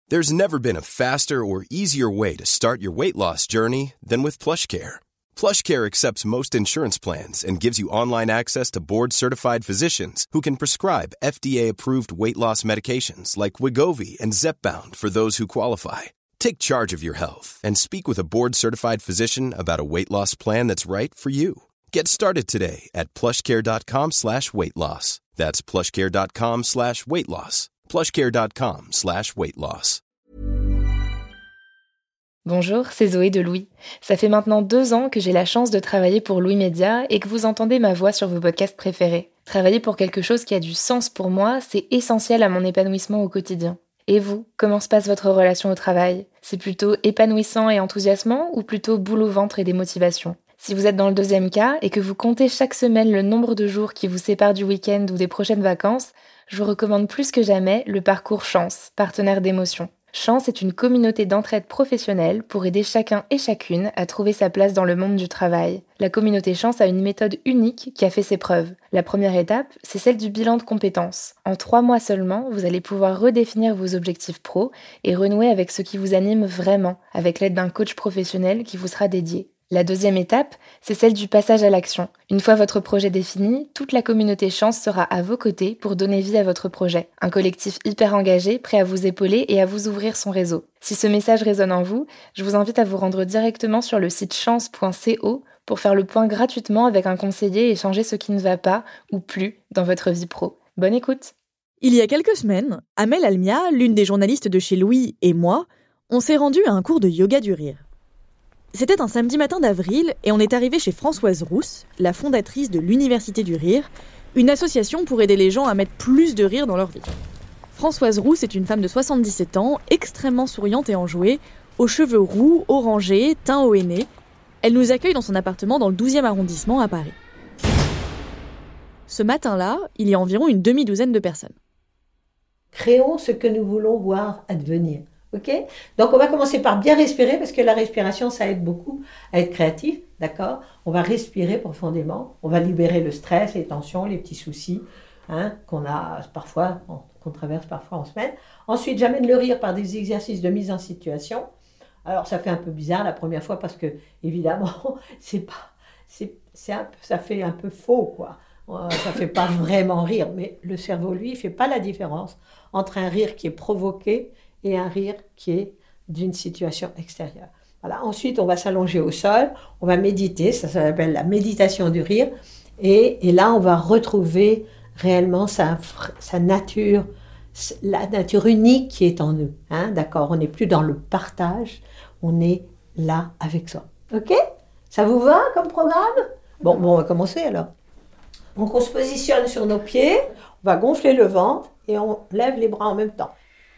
There's never been a faster or easier way to start your weight loss journey than with PlushCare. PlushCare accepts most insurance plans and gives you online access to board-certified physicians who can prescribe FDA-approved weight loss medications like Wegovy and Zepbound for those who qualify. Take charge of your health and speak with a board-certified physician about a weight loss plan that's right for you. Get started today at plushcare.com/weight loss. That's plushcare.com/weight loss. plushcare.com/weight loss. Bonjour, c'est Zoé de Louis. Ça fait maintenant 2 ans que j'ai la chance de travailler pour Louis Média et que vous entendez ma voix sur vos podcasts préférés. Travailler pour quelque chose qui a du sens pour moi, c'est essentiel à mon épanouissement au quotidien. Et vous, comment se passe votre relation au travail ? C'est plutôt épanouissant et enthousiasmant ou plutôt boule au ventre et démotivation ? Si vous êtes dans le deuxième cas et que vous comptez chaque semaine le nombre de jours qui vous séparent du week-end ou des prochaines vacances, je vous recommande plus que jamais le parcours Chance, partenaire d'émotion. Chance est une communauté d'entraide professionnelle pour aider chacun et chacune à trouver sa place dans le monde du travail. La communauté Chance a une méthode unique qui a fait ses preuves. La première étape, c'est celle du bilan de compétences. En 3 mois seulement, vous allez pouvoir redéfinir vos objectifs pro et renouer avec ce qui vous anime vraiment, avec l'aide d'un coach professionnel qui vous sera dédié. La deuxième étape, c'est celle du passage à l'action. Une fois votre projet défini, toute la communauté Chance sera à vos côtés pour donner vie à votre projet. Un collectif hyper engagé, prêt à vous épauler et à vous ouvrir son réseau. Si ce message résonne en vous, je vous invite à vous rendre directement sur le site chance.co pour faire le point gratuitement avec un conseiller et changer ce qui ne va pas ou plus dans votre vie pro. Bonne écoute! Il y a quelques semaines, Amel Almia, l'une des journalistes de chez Louis, et moi, on s'est rendus à un cours de yoga du rire. C'était un samedi matin d'avril et on est arrivé chez Françoise Rousse, la fondatrice de l'Université du Rire, une association pour aider les gens à mettre plus de rire dans leur vie. Françoise Rousse est une femme de 77 ans, extrêmement souriante et enjouée, aux cheveux roux, orangés, teint haut henné. Elle nous accueille dans son appartement dans le 12e arrondissement à Paris. Ce matin-là, il y a environ une demi-douzaine de personnes. Créons ce que nous voulons voir advenir. Okay, donc on va commencer par bien respirer parce que la respiration ça aide beaucoup à être créatif, d'accord ? On va respirer profondément, on va libérer le stress, les tensions, les petits soucis qu'on a parfois, qu'on traverse parfois en semaine. Ensuite j'amène le rire par des exercices de mise en situation. Alors ça fait un peu bizarre la première fois parce que évidemment ça fait un peu faux quoi. Ça fait pas vraiment rire, mais le cerveau lui il fait pas la différence entre un rire qui est provoqué et un rire qui est d'une situation extérieure. Voilà. Ensuite, on va s'allonger au sol, on va méditer, ça s'appelle la méditation du rire, et là, on va retrouver réellement sa nature, la nature unique qui est en nous. D'accord ? On n'est plus dans le partage, on est là avec soi. Ok ? Ça vous va comme programme ? Bon, on va commencer alors. Donc, on se positionne sur nos pieds, on va gonfler le ventre et on lève les bras en même temps.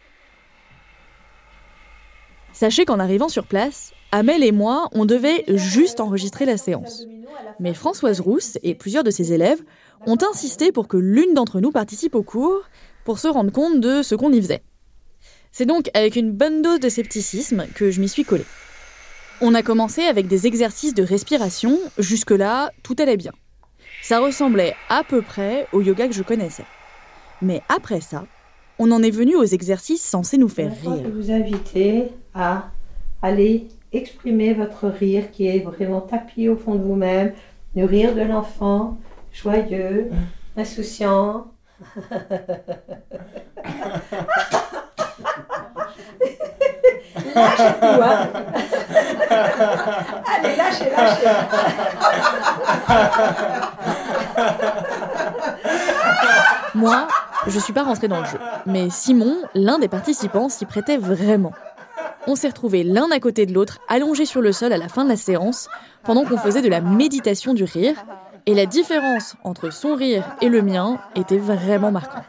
Sachez qu'en arrivant sur place, Amel et moi, on devait juste enregistrer la séance. Mais Françoise Rousse et plusieurs de ses élèves ont insisté pour que l'une d'entre nous participe au cours pour se rendre compte de ce qu'on y faisait. C'est donc avec une bonne dose de scepticisme que je m'y suis collée. On a commencé avec des exercices de respiration, jusque-là, tout allait bien. Ça ressemblait à peu près au yoga que je connaissais. Mais après ça, on en est venu aux exercices censés nous faire rire. Je vais vous inviter à aller exprimer votre rire qui est vraiment tapis au fond de vous-même, le rire de l'enfant, joyeux, insouciant. Lâchez-vous, Allez, lâchez. Moi, je suis pas rentrée dans le jeu. Mais Simon, l'un des participants, s'y prêtait vraiment. On s'est retrouvés l'un à côté de l'autre, allongés sur le sol à la fin de la séance, pendant qu'on faisait de la méditation du rire. Et la différence entre son rire et le mien était vraiment marquante.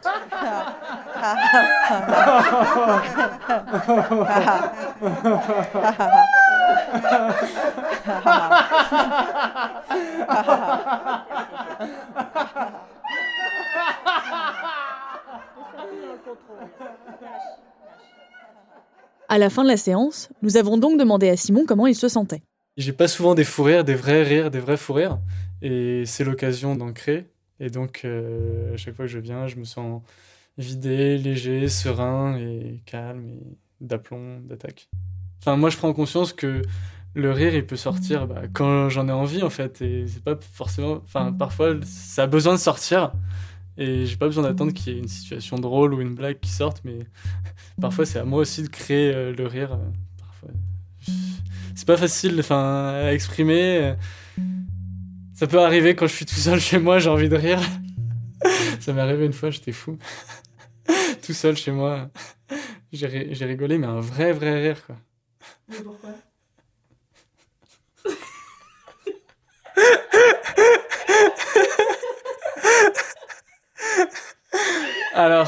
À la fin de la séance, nous avons donc demandé à Simon comment il se sentait. J'ai pas souvent des fous rires, des vrais fous rires. Et c'est l'occasion d'en créer. Et donc, à chaque fois que je viens, je me sens vidé, léger, serein et calme. Et d'aplomb, d'attaque. Enfin, moi, je prends conscience que le rire, il peut sortir quand j'en ai envie, en fait. Et c'est pas forcément... Enfin, parfois, ça a besoin de sortir. Et j'ai pas besoin d'attendre qu'il y ait une situation drôle ou une blague qui sorte. Mais parfois, c'est à moi aussi de créer le rire. Parfois, c'est pas facile à exprimer. Ça peut arriver quand je suis tout seul chez moi, j'ai envie de rire. Ça m'est arrivé une fois, j'étais fou. Tout seul chez moi. J'ai rigolé, mais un vrai rire, quoi. Mais pourquoi ? Alors,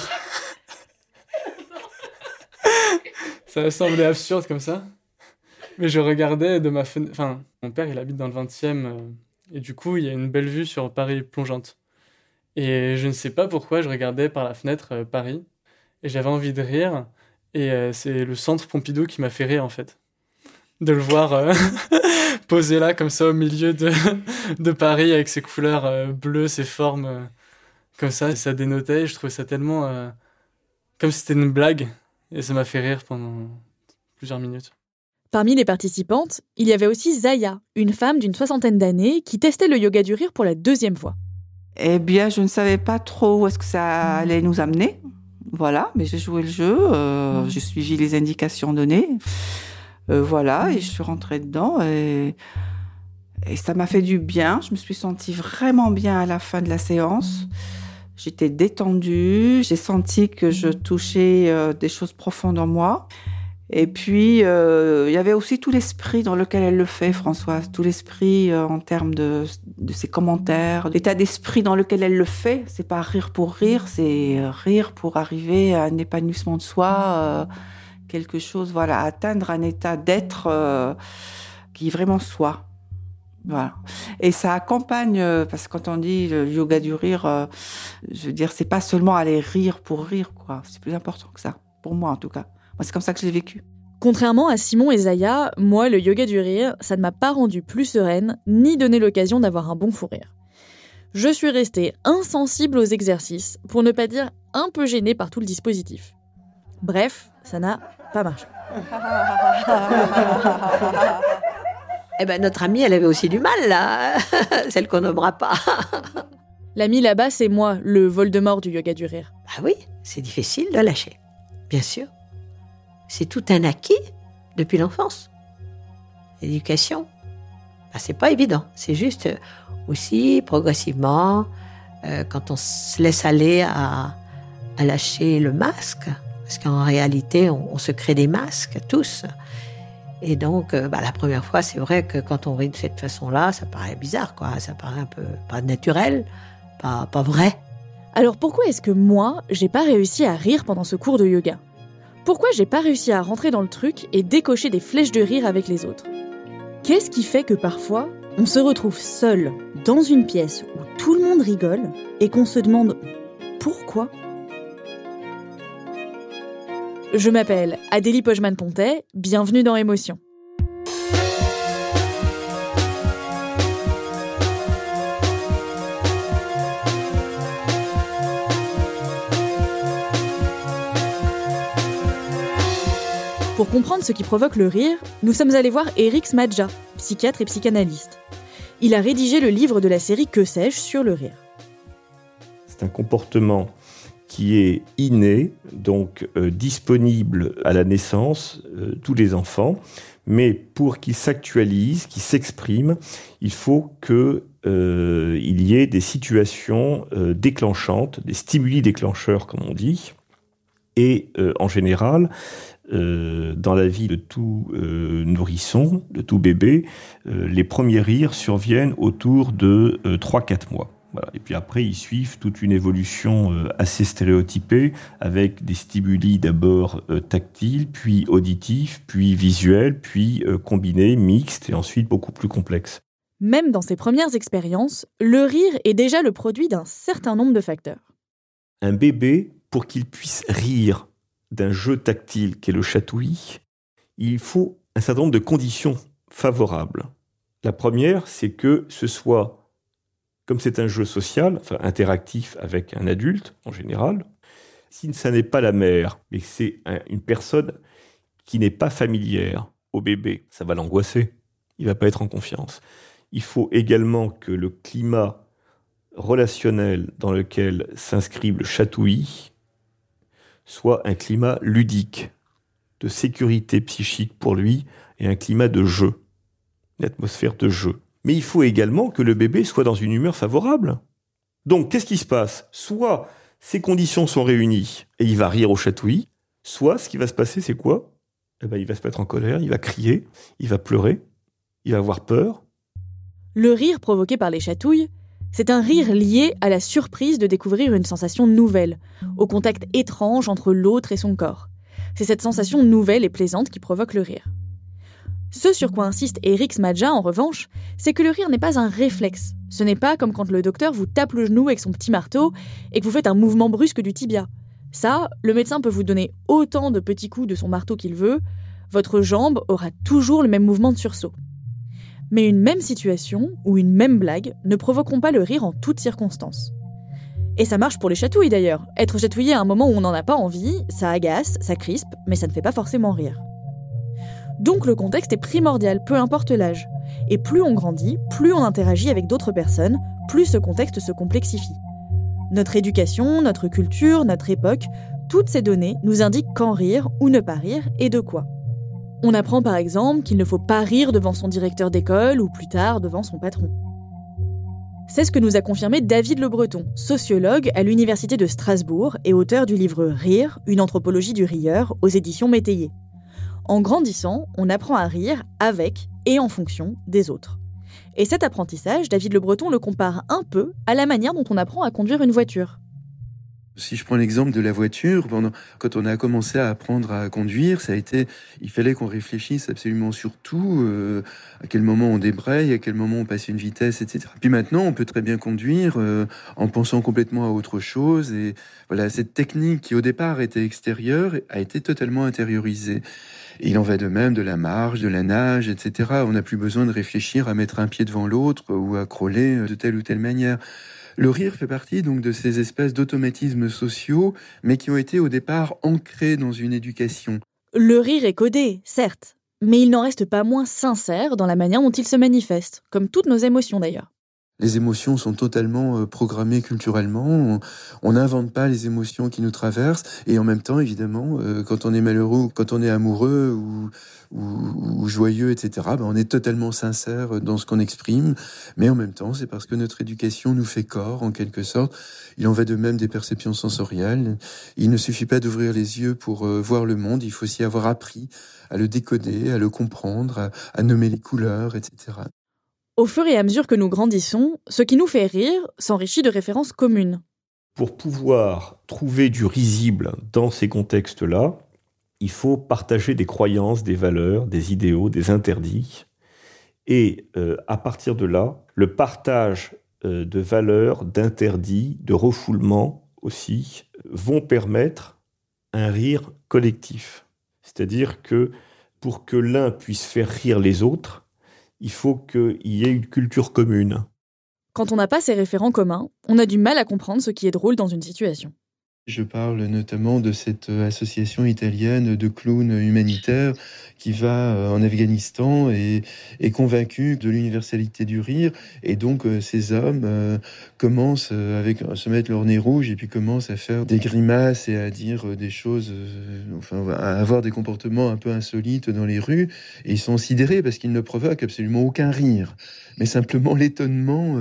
ça va sembler absurde comme ça, mais je regardais de ma fenêtre... Enfin, mon père, il habite dans le 20e, et du coup, il y a une belle vue sur Paris plongeante. Et je ne sais pas pourquoi, je regardais par la fenêtre Paris, et j'avais envie de rire, et c'est le centre Pompidou qui m'a fait rire, en fait. De le voir posé là, comme ça, au milieu de Paris, avec ses couleurs bleues, ses formes... Comme ça dénotait, et je trouvais ça tellement... comme si c'était une blague, et ça m'a fait rire pendant plusieurs minutes. Parmi les participantes, il y avait aussi Zaya, une femme d'une 60aine d'années qui testait le yoga du rire pour la 2e fois. Eh bien, je ne savais pas trop où est-ce que ça allait nous amener. Voilà, mais j'ai joué le jeu, j'ai suivi les indications données. Voilà, et je suis rentrée dedans, et ça m'a fait du bien. Je me suis sentie vraiment bien à la fin de la séance. J'étais détendue, j'ai senti que je touchais des choses profondes en moi. Et puis, il y avait aussi tout l'esprit dans lequel elle le fait, Françoise. Tout l'esprit en termes de ses commentaires. L'état d'esprit dans lequel elle le fait, c'est pas rire pour rire, c'est rire pour arriver à un épanouissement de soi, quelque chose, voilà, atteindre un état d'être qui est vraiment soi. Voilà. Et ça accompagne, parce que quand on dit le yoga du rire, je veux dire, c'est pas seulement aller rire pour rire, quoi. C'est plus important que ça, pour moi en tout cas. Moi, c'est comme ça que je l'ai vécu. Contrairement à Simon et Zaya, moi, le yoga du rire, ça ne m'a pas rendue plus sereine, ni donné l'occasion d'avoir un bon fou rire. Je suis restée insensible aux exercices, pour ne pas dire un peu gênée par tout le dispositif. Bref, ça n'a pas marché. Eh ben, notre amie, elle avait aussi du mal, là. Celle qu'on nommera pas. L'amie là-bas, c'est moi, le Voldemort du yoga du rire. Ah oui, c'est difficile de lâcher. Bien sûr. C'est tout un acquis depuis l'enfance. L'éducation, c'est pas évident. C'est juste aussi, progressivement, quand on se laisse aller à lâcher le masque, parce qu'en réalité, on se crée des masques, tous. Et donc, la première fois, c'est vrai que quand on rit de cette façon-là, ça paraît bizarre, quoi. Ça paraît un peu pas naturel, pas vrai. Alors pourquoi est-ce que moi, j'ai pas réussi à rire pendant ce cours de yoga ? Pourquoi j'ai pas réussi à rentrer dans le truc et décocher des flèches de rire avec les autres ? Qu'est-ce qui fait que parfois, on se retrouve seul dans une pièce où tout le monde rigole et qu'on se demande pourquoi ? Je m'appelle Adélie Pojman-Pontet, bienvenue dans Émotion. Pour comprendre ce qui provoque le rire, nous sommes allés voir Eric Smadja, psychiatre et psychanalyste. Il a rédigé le livre de la série Que sais-je sur le rire. C'est un comportement qui est inné, donc disponible à la naissance, tous les enfants, mais pour qu'il s'actualise, qu'il s'exprime, il faut qu'il y ait des situations déclenchantes, des stimuli déclencheurs, comme on dit, et en général, dans la vie de tout nourrisson, de tout bébé, les premiers rires surviennent autour de 3-4 mois. Voilà. Et puis après, ils suivent toute une évolution assez stéréotypée, avec des stimuli d'abord tactiles, puis auditifs, puis visuels, puis combinés, mixtes, et ensuite beaucoup plus complexes. Même dans ses premières expériences, le rire est déjà le produit d'un certain nombre de facteurs. Un bébé, pour qu'il puisse rire d'un jeu tactile qu'est le chatouillis, il faut un certain nombre de conditions favorables. La première, c'est que ce soit, comme c'est un jeu social, enfin interactif avec un adulte en général, si ça n'est pas la mère, mais que c'est une personne qui n'est pas familière au bébé, ça va l'angoisser. Il ne va pas être en confiance. Il faut également que le climat relationnel dans lequel s'inscrive le chatouillis soit un climat ludique, de sécurité psychique pour lui et un climat de jeu, une atmosphère de jeu. Mais il faut également que le bébé soit dans une humeur favorable. Donc, qu'est-ce qui se passe ? Soit ces conditions sont réunies et il va rire au chatouillis, soit ce qui va se passer, c'est quoi ? Il va se mettre en colère, il va crier, il va pleurer, il va avoir peur. Le rire provoqué par les chatouilles, c'est un rire lié à la surprise de découvrir une sensation nouvelle, au contact étrange entre l'autre et son corps. C'est cette sensation nouvelle et plaisante qui provoque le rire. Ce sur quoi insiste Eric Smadja, en revanche, c'est que le rire n'est pas un réflexe. Ce n'est pas comme quand le docteur vous tape le genou avec son petit marteau et que vous faites un mouvement brusque du tibia. Ça, le médecin peut vous donner autant de petits coups de son marteau qu'il veut, votre jambe aura toujours le même mouvement de sursaut. Mais une même situation ou une même blague ne provoqueront pas le rire en toutes circonstances. Et ça marche pour les chatouilles d'ailleurs. Être chatouillé à un moment où on n'en a pas envie, ça agace, ça crispe, mais ça ne fait pas forcément rire. Donc le contexte est primordial, peu importe l'âge. Et plus on grandit, plus on interagit avec d'autres personnes, plus ce contexte se complexifie. Notre éducation, notre culture, notre époque, toutes ces données nous indiquent quand rire ou ne pas rire et de quoi. On apprend par exemple qu'il ne faut pas rire devant son directeur d'école ou plus tard devant son patron. C'est ce que nous a confirmé David Le Breton, sociologue à l'Université de Strasbourg et auteur du livre Rire, une anthropologie du rieur aux éditions Métayer. En grandissant, on apprend à rire avec et en fonction des autres. Et cet apprentissage, David Le Breton le compare un peu à la manière dont on apprend à conduire une voiture. Si je prends l'exemple de la voiture, quand on a commencé à apprendre à conduire, il fallait qu'on réfléchisse absolument sur tout, à quel moment on débraye, à quel moment on passe une vitesse, etc. Puis maintenant, on peut très bien conduire en pensant complètement à autre chose. Et voilà, cette technique qui au départ était extérieure a été totalement intériorisée. Et il en va de même de la marche, de la nage, etc. On n'a plus besoin de réfléchir à mettre un pied devant l'autre ou à crawler de telle ou telle manière. Le rire fait partie donc de ces espèces d'automatismes sociaux, mais qui ont été au départ ancrés dans une éducation. Le rire est codé, certes, mais il n'en reste pas moins sincère dans la manière dont il se manifeste, comme toutes nos émotions d'ailleurs. Les émotions sont totalement programmées culturellement. On n'invente pas les émotions qui nous traversent. Et en même temps, évidemment, quand on est malheureux, quand on est amoureux ou joyeux, etc., on est totalement sincère dans ce qu'on exprime. Mais en même temps, c'est parce que notre éducation nous fait corps, en quelque sorte. Il en va de même des perceptions sensorielles. Il ne suffit pas d'ouvrir les yeux pour voir le monde. Il faut aussi avoir appris à le décoder, à le comprendre, à nommer les couleurs, etc. Au fur et à mesure que nous grandissons, ce qui nous fait rire s'enrichit de références communes. Pour pouvoir trouver du risible dans ces contextes-là, il faut partager des croyances, des valeurs, des idéaux, des interdits. Et à partir de là, le partage de valeurs, d'interdits, de refoulements aussi, vont permettre un rire collectif. C'est-à-dire que pour que l'un puisse faire rire les autres, il faut qu'il y ait une culture commune. Quand on n'a pas ces référents communs, on a du mal à comprendre ce qui est drôle dans une situation. Je parle notamment de cette association italienne de clowns humanitaires qui va en Afghanistan et est convaincue de l'universalité du rire. Et donc ces hommes commencent à se mettre leur nez rouge et puis commencent à faire des grimaces et à dire des choses, à avoir des comportements un peu insolites dans les rues. Et ils sont sidérés parce qu'ils ne provoquent absolument aucun rire. Mais simplement l'étonnement,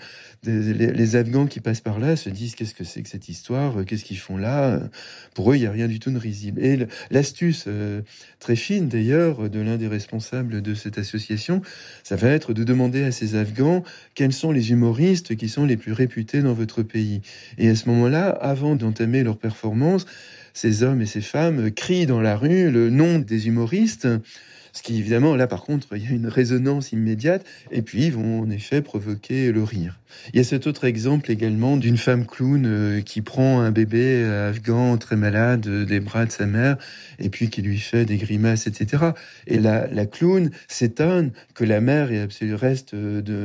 les Afghans qui passent par là se disent qu'est-ce que c'est que cette histoire, qu'est-ce qu'ils font là. Pour eux, il n'y a rien du tout de risible. Et l'astuce très fine d'ailleurs de l'un des responsables de cette association, ça va être de demander à ces Afghans quels sont les humoristes qui sont les plus réputés dans votre pays. Et à ce moment-là, avant d'entamer leur performance, ces hommes et ces femmes crient dans la rue le nom des humoristes, Ce qui, évidemment, là, par contre, il y a une résonance immédiate, et puis ils vont en effet provoquer le rire. Il y a cet autre exemple également d'une femme clown qui prend un bébé afghan très malade des bras de sa mère, et puis qui lui fait des grimaces, etc. Et la clown s'étonne que la mère reste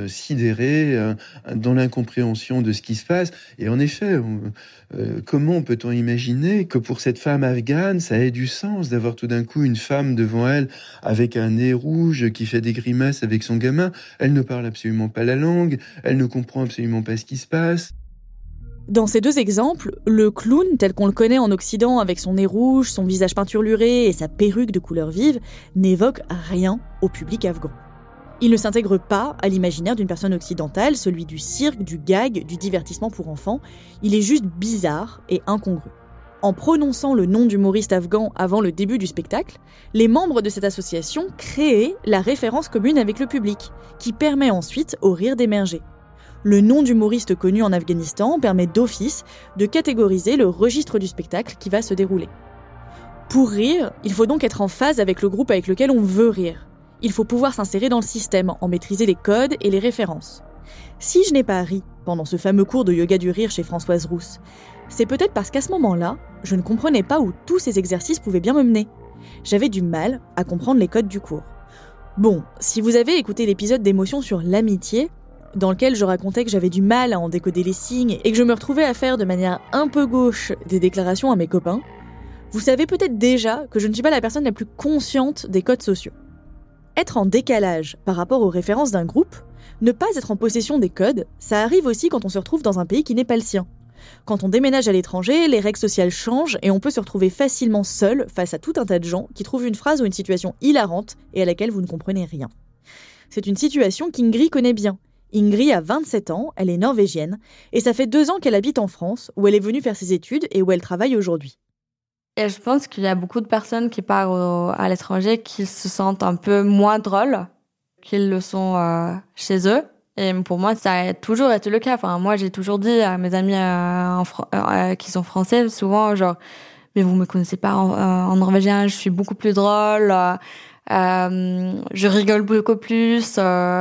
sidérée dans l'incompréhension de ce qui se passe. Et en effet, comment peut-on imaginer que pour cette femme afghane, ça ait du sens d'avoir tout d'un coup une femme devant elle avec un nez rouge qui fait des grimaces avec son gamin? Elle ne parle absolument pas la langue, elle ne comprend absolument pas ce qui se passe. Dans ces deux exemples, le clown, tel qu'on le connaît en Occident avec son nez rouge, son visage peinturluré et sa perruque de couleur vive, n'évoque rien au public afghan. Il ne s'intègre pas à l'imaginaire d'une personne occidentale, celui du cirque, du gag, du divertissement pour enfants. Il est juste bizarre et incongru. En prononçant le nom d'humoriste afghan avant le début du spectacle, les membres de cette association créent la référence commune avec le public, qui permet ensuite au rire d'émerger. Le nom d'humoriste connu en Afghanistan permet d'office de catégoriser le registre du spectacle qui va se dérouler. Pour rire, il faut donc être en phase avec le groupe avec lequel on veut rire. Il faut pouvoir s'insérer dans le système, en maîtriser les codes et les références. Si je n'ai pas ri pendant ce fameux cours de yoga du rire chez Françoise Rousse, c'est peut-être parce qu'à ce moment-là, je ne comprenais pas où tous ces exercices pouvaient bien me mener. J'avais du mal à comprendre les codes du cours. Bon, si vous avez écouté l'épisode d'émotion sur l'amitié, dans lequel je racontais que j'avais du mal à en décoder les signes et que je me retrouvais à faire de manière un peu gauche des déclarations à mes copains, vous savez peut-être déjà que je ne suis pas la personne la plus consciente des codes sociaux. Être en décalage par rapport aux références d'un groupe, ne pas être en possession des codes, ça arrive aussi quand on se retrouve dans un pays qui n'est pas le sien. Quand on déménage à l'étranger, les règles sociales changent et on peut se retrouver facilement seul face à tout un tas de gens qui trouvent une phrase ou une situation hilarante et à laquelle vous ne comprenez rien. C'est une situation qu'Ingrid connaît bien. Ingrid a 27 ans, elle est norvégienne, et ça fait 2 ans qu'elle habite en France, où elle est venue faire ses études et où elle travaille aujourd'hui. Et je pense qu'il y a beaucoup de personnes qui partent à l'étranger qui se sentent un peu moins drôles qu'ils le sont chez eux. Et pour moi, ça a toujours été le cas. Enfin, moi, j'ai toujours dit à mes amis qui sont français, souvent, genre, mais vous me connaissez pas en norvégien, je suis beaucoup plus drôle, je rigole beaucoup plus,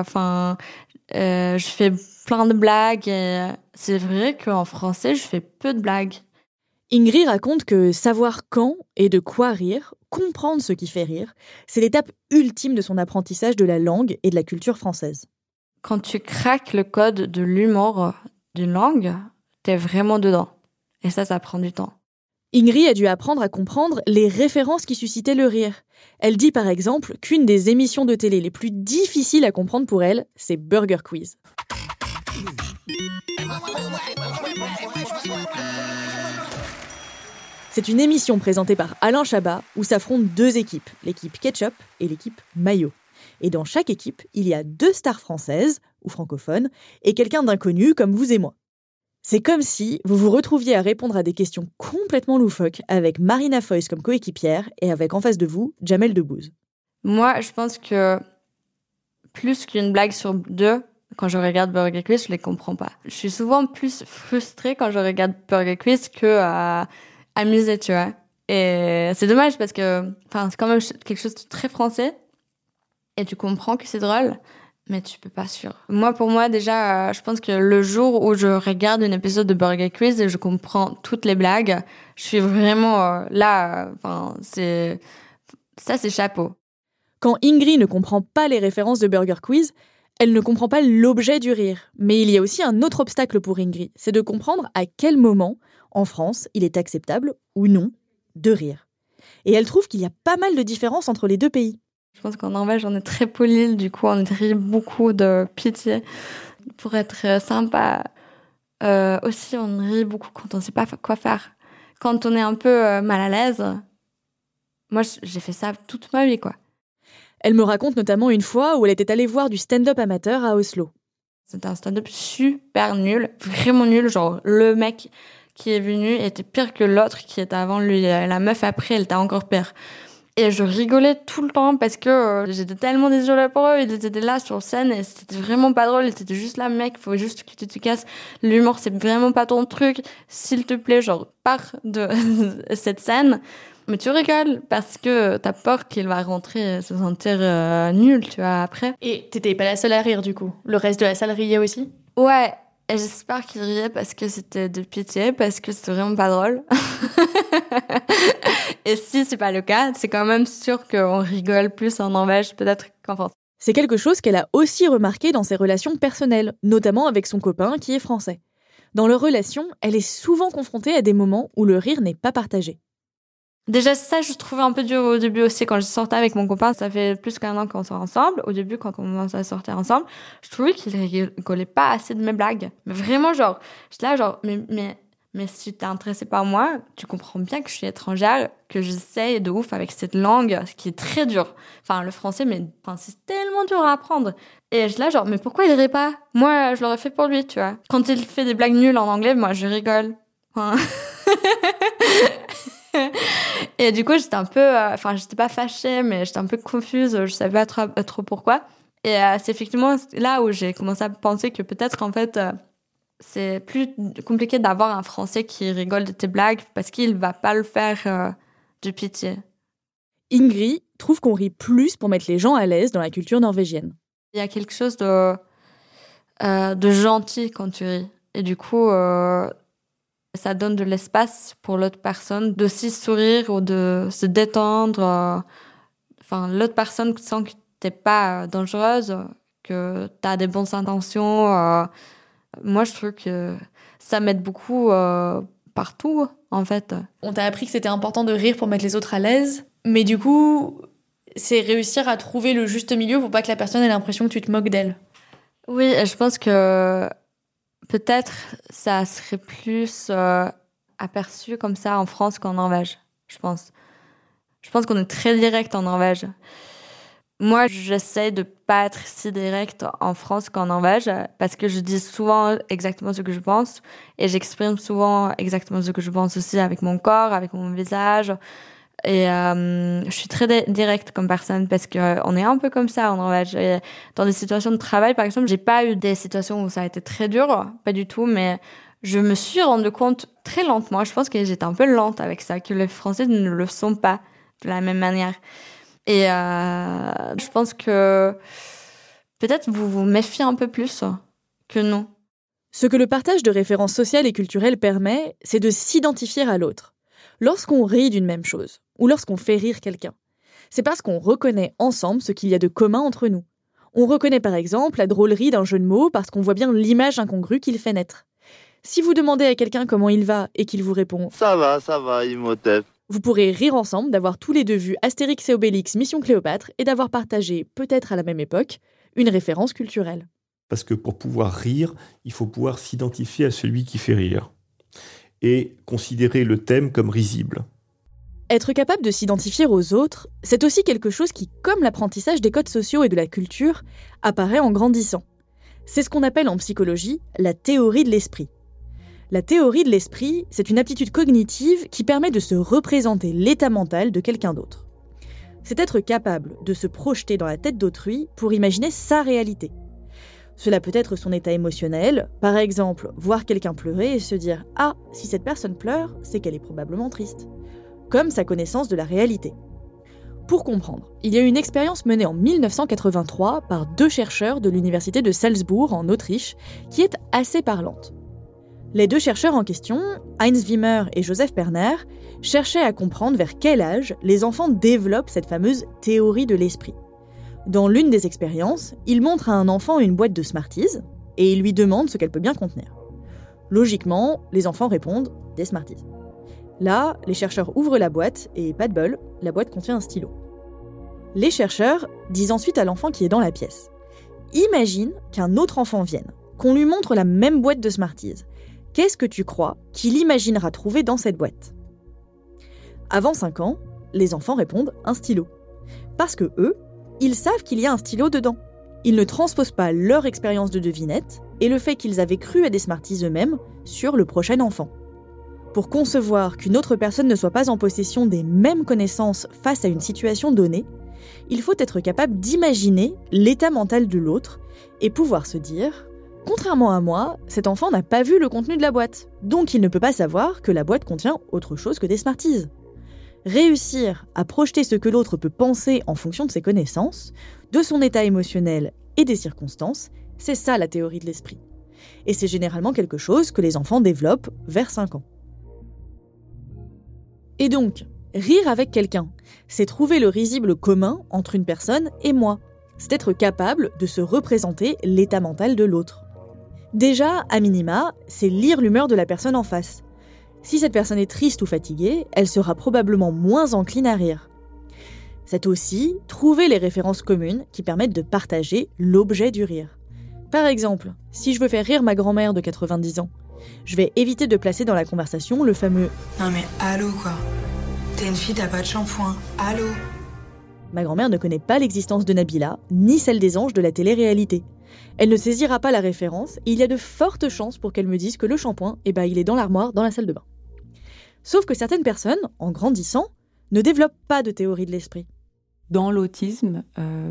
je fais plein de blagues. Et c'est vrai qu'en français, je fais peu de blagues. Ingrid raconte que savoir quand et de quoi rire, comprendre ce qui fait rire, c'est l'étape ultime de son apprentissage de la langue et de la culture française. Quand tu craques le code de l'humour d'une langue, t'es vraiment dedans. Et ça prend du temps. Ingrid a dû apprendre à comprendre les références qui suscitaient le rire. Elle dit par exemple qu'une des émissions de télé les plus difficiles à comprendre pour elle, c'est Burger Quiz. C'est une émission présentée par Alain Chabat où s'affrontent 2 équipes, l'équipe ketchup et l'équipe mayo. Et dans chaque équipe, il y a 2 stars françaises ou francophones et quelqu'un d'inconnu comme vous et moi. C'est comme si vous vous retrouviez à répondre à des questions complètement loufoques avec Marina Foïs comme coéquipière et avec en face de vous Jamel Debbouze. Moi, je pense que plus qu'une blague sur 2, quand je regarde Burger Quiz, je les comprends pas. Je suis souvent plus frustrée quand je regarde Burger Quiz que amusée, tu vois. Et c'est dommage parce que c'est quand même quelque chose de très français et tu comprends que c'est drôle, mais tu peux pas suivre. Pour moi, déjà, je pense que le jour où je regarde un épisode de Burger Quiz et je comprends toutes les blagues, je suis vraiment c'est chapeau. Quand Ingrid ne comprend pas les références de Burger Quiz, elle ne comprend pas l'objet du rire. Mais il y a aussi un autre obstacle pour Ingrid, c'est de comprendre à quel moment, en France, il est acceptable ou non de rire. Et elle trouve qu'il y a pas mal de différences entre les 2 pays. Je pense qu'en Norvège, on est très poli, du coup, on rit beaucoup de pitié pour être sympa. Aussi, on rit beaucoup quand on ne sait pas quoi faire. Quand on est un peu mal à l'aise, moi, j'ai fait ça toute ma vie, quoi. Elle me raconte notamment une fois où elle était allée voir du stand-up amateur à Oslo. C'était un stand-up super nul, vraiment nul. Genre, le mec qui est venu était pire que l'autre qui était avant lui. La meuf après, elle était encore pire. Et je rigolais tout le temps parce que j'étais tellement désolée pour eux. Ils étaient là sur scène et c'était vraiment pas drôle. Ils étaient juste là, mec, faut juste que tu te casses. L'humour, c'est vraiment pas ton truc. S'il te plaît, genre, pars de cette scène. Mais tu rigoles parce que t'as peur qu'il va rentrer et se sentir nul, tu vois, après. Et t'étais pas la seule à rire, du coup. Le reste de la salle riait aussi? Ouais, et j'espère qu'il riait parce que c'était de pitié, parce que c'était vraiment pas drôle. Et si c'est pas le cas, c'est quand même sûr qu'on rigole plus en Norvège peut-être qu'en France. C'est quelque chose qu'elle a aussi remarqué dans ses relations personnelles, notamment avec son copain qui est français. Dans leur relation, elle est souvent confrontée à des moments où le rire n'est pas partagé. Déjà, ça, je trouvais un peu dur au début aussi. Quand je sortais avec mon copain, ça fait plus qu'1 an qu'on sort ensemble. Au début, quand on commençait à sortir ensemble, je trouvais qu'il rigolait pas assez de mes blagues. Mais vraiment, genre, j'étais là, genre, mais si t'es intéressé par moi, tu comprends bien que je suis étrangère, que j'essaye de ouf avec cette langue, ce qui est très dur. Enfin, le français, mais c'est tellement dur à apprendre. Et je suis là, genre, mais pourquoi il rit pas? Moi, je l'aurais fait pour lui, tu vois. Quand il fait des blagues nulles en anglais, moi, je rigole. Et du coup, j'étais un peu... j'étais pas fâchée, mais j'étais un peu confuse. Je savais pas trop pourquoi. Et c'est effectivement là où j'ai commencé à penser que peut-être, en fait... c'est plus compliqué d'avoir un Français qui rigole de tes blagues parce qu'il va pas le faire de pitié. Ingrid trouve qu'on rit plus pour mettre les gens à l'aise dans la culture norvégienne. Il y a quelque chose de gentil quand tu ris. Et du coup, ça donne de l'espace pour l'autre personne d'aussi sourire ou de se détendre. L'autre personne sent que t'es pas dangereuse, que t'as des bonnes intentions. Moi, je trouve que ça m'aide beaucoup partout, en fait. On t'a appris que c'était important de rire pour mettre les autres à l'aise, mais du coup, c'est réussir à trouver le juste milieu pour pas que la personne ait l'impression que tu te moques d'elle. Oui, et je pense que peut-être ça serait plus aperçu comme ça en France qu'en Norvège, je pense. Je pense qu'on est très direct en Norvège. Moi, j'essaie de pas être si directe en France qu'en Norvège parce que je dis souvent exactement ce que je pense et j'exprime souvent exactement ce que je pense aussi avec mon corps, avec mon visage. Et je suis très directe comme personne parce qu'on est un peu comme ça en Norvège. Et dans des situations de travail, par exemple, j'ai pas eu des situations où ça a été très dur, pas du tout, mais je me suis rendu compte très lentement, je pense que j'étais un peu lente avec ça, que les Français ne le sont pas de la même manière. Et je pense que peut-être vous vous méfiez un peu plus que nous. Ce que le partage de références sociales et culturelles permet, c'est de s'identifier à l'autre. Lorsqu'on rit d'une même chose, ou lorsqu'on fait rire quelqu'un, c'est parce qu'on reconnaît ensemble ce qu'il y a de commun entre nous. On reconnaît par exemple la drôlerie d'un jeu de mots parce qu'on voit bien l'image incongrue qu'il fait naître. Si vous demandez à quelqu'un comment il va et qu'il vous répond « Ça va, Imhotep », vous pourrez rire ensemble d'avoir tous les deux vu Astérix et Obélix Mission Cléopâtre et d'avoir partagé, peut-être à la même époque, une référence culturelle. Parce que pour pouvoir rire, il faut pouvoir s'identifier à celui qui fait rire et considérer le thème comme risible. Être capable de s'identifier aux autres, c'est aussi quelque chose qui, comme l'apprentissage des codes sociaux et de la culture, apparaît en grandissant. C'est ce qu'on appelle en psychologie la théorie de l'esprit. La théorie de l'esprit, c'est une aptitude cognitive qui permet de se représenter l'état mental de quelqu'un d'autre. C'est être capable de se projeter dans la tête d'autrui pour imaginer sa réalité. Cela peut être son état émotionnel, par exemple, voir quelqu'un pleurer et se dire « Ah, si cette personne pleure, c'est qu'elle est probablement triste », comme sa connaissance de la réalité. Pour comprendre, il y a eu une expérience menée en 1983 par 2 chercheurs de l'université de Salzbourg en Autriche qui est assez parlante. Les 2 chercheurs en question, Heinz Wimmer et Joseph Perner, cherchaient à comprendre vers quel âge les enfants développent cette fameuse théorie de l'esprit. Dans l'une des expériences, ils montrent à un enfant une boîte de Smarties et ils lui demandent ce qu'elle peut bien contenir. Logiquement, les enfants répondent « des Smarties ». Là, les chercheurs ouvrent la boîte et, pas de bol, la boîte contient un stylo. Les chercheurs disent ensuite à l'enfant qui est dans la pièce « Imagine qu'un autre enfant vienne, qu'on lui montre la même boîte de Smarties. Qu'est-ce que tu crois qu'il imaginera trouver dans cette boîte ?» Avant 5 ans, les enfants répondent « un stylo ». Parce que eux, ils savent qu'il y a un stylo dedans. Ils ne transposent pas leur expérience de devinette et le fait qu'ils avaient cru à des Smarties eux-mêmes sur le prochain enfant. Pour concevoir qu'une autre personne ne soit pas en possession des mêmes connaissances face à une situation donnée, il faut être capable d'imaginer l'état mental de l'autre et pouvoir se dire « Contrairement à moi, cet enfant n'a pas vu le contenu de la boîte, donc il ne peut pas savoir que la boîte contient autre chose que des Smarties. » Réussir à projeter ce que l'autre peut penser en fonction de ses connaissances, de son état émotionnel et des circonstances, c'est ça la théorie de l'esprit. Et c'est généralement quelque chose que les enfants développent vers 5 ans. Et donc, rire avec quelqu'un, c'est trouver le risible commun entre une personne et moi. C'est être capable de se représenter l'état mental de l'autre. Déjà, à minima, c'est lire l'humeur de la personne en face. Si cette personne est triste ou fatiguée, elle sera probablement moins encline à rire. C'est aussi trouver les références communes qui permettent de partager l'objet du rire. Par exemple, si je veux faire rire ma grand-mère de 90 ans, je vais éviter de placer dans la conversation le fameux « Non mais allô quoi, t'es une fille, t'as pas de shampoing, allô ?» Ma grand-mère ne connaît pas l'existence de Nabila, ni celle des anges de la télé-réalité. Elle ne saisira pas la référence et il y a de fortes chances pour qu'elle me dise que le shampoing, il est dans l'armoire, dans la salle de bain. Sauf que certaines personnes, en grandissant, ne développent pas de théorie de l'esprit. Dans l'autisme,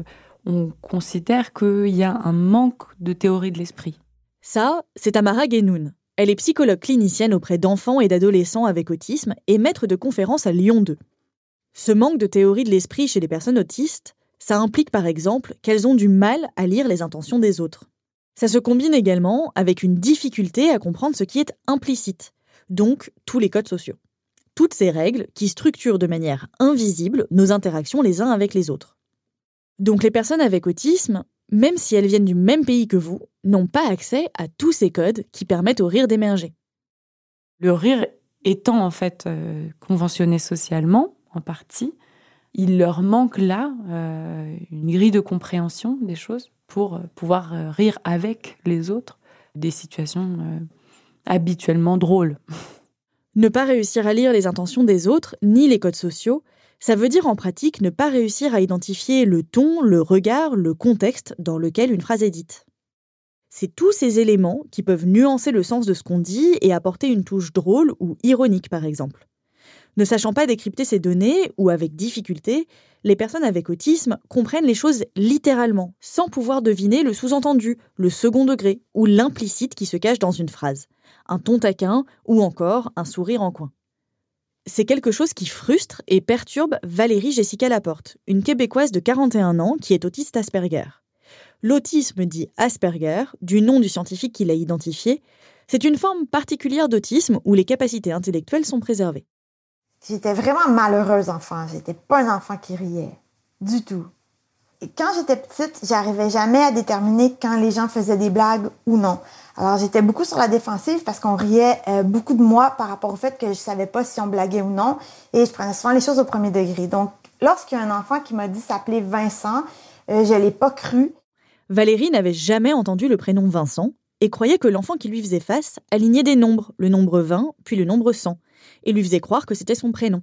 on considère qu'il y a un manque de théorie de l'esprit. Ça, c'est Tamara Guénoun. Elle est psychologue clinicienne auprès d'enfants et d'adolescents avec autisme et maître de conférences à Lyon 2. Ce manque de théorie de l'esprit chez les personnes autistes, ça implique par exemple qu'elles ont du mal à lire les intentions des autres. Ça se combine également avec une difficulté à comprendre ce qui est implicite, donc tous les codes sociaux. Toutes ces règles qui structurent de manière invisible nos interactions les uns avec les autres. Donc les personnes avec autisme, même si elles viennent du même pays que vous, n'ont pas accès à tous ces codes qui permettent au rire d'émerger. Le rire étant en fait conventionné socialement, en partie, il leur manque là une grille de compréhension des choses pour pouvoir rire avec les autres des situations habituellement drôles. Ne pas réussir à lire les intentions des autres, ni les codes sociaux, ça veut dire en pratique ne pas réussir à identifier le ton, le regard, le contexte dans lequel une phrase est dite. C'est tous ces éléments qui peuvent nuancer le sens de ce qu'on dit et apporter une touche drôle ou ironique par exemple. Ne sachant pas décrypter ces données, ou avec difficulté, les personnes avec autisme comprennent les choses littéralement, sans pouvoir deviner le sous-entendu, le second degré, ou l'implicite qui se cache dans une phrase, un ton taquin, ou encore un sourire en coin. C'est quelque chose qui frustre et perturbe Valérie Jessica Laporte, une Québécoise de 41 ans qui est autiste Asperger. L'autisme dit Asperger, du nom du scientifique qui l'a identifié, c'est une forme particulière d'autisme où les capacités intellectuelles sont préservées. J'étais vraiment malheureuse enfant. J'étais pas un enfant qui riait. Du tout. Et quand j'étais petite, j'arrivais jamais à déterminer quand les gens faisaient des blagues ou non. Alors, j'étais beaucoup sur la défensive parce qu'on riait beaucoup de moi par rapport au fait que je savais pas si on blaguait ou non. Et je prenais souvent les choses au premier degré. Donc, lorsqu'il y a un enfant qui m'a dit s'appeler Vincent, je l'ai pas cru. Valérie n'avait jamais entendu le prénom Vincent et croyait que l'enfant qui lui faisait face alignait des nombres, le nombre 20 puis le nombre 100. Et lui faisait croire que c'était son prénom.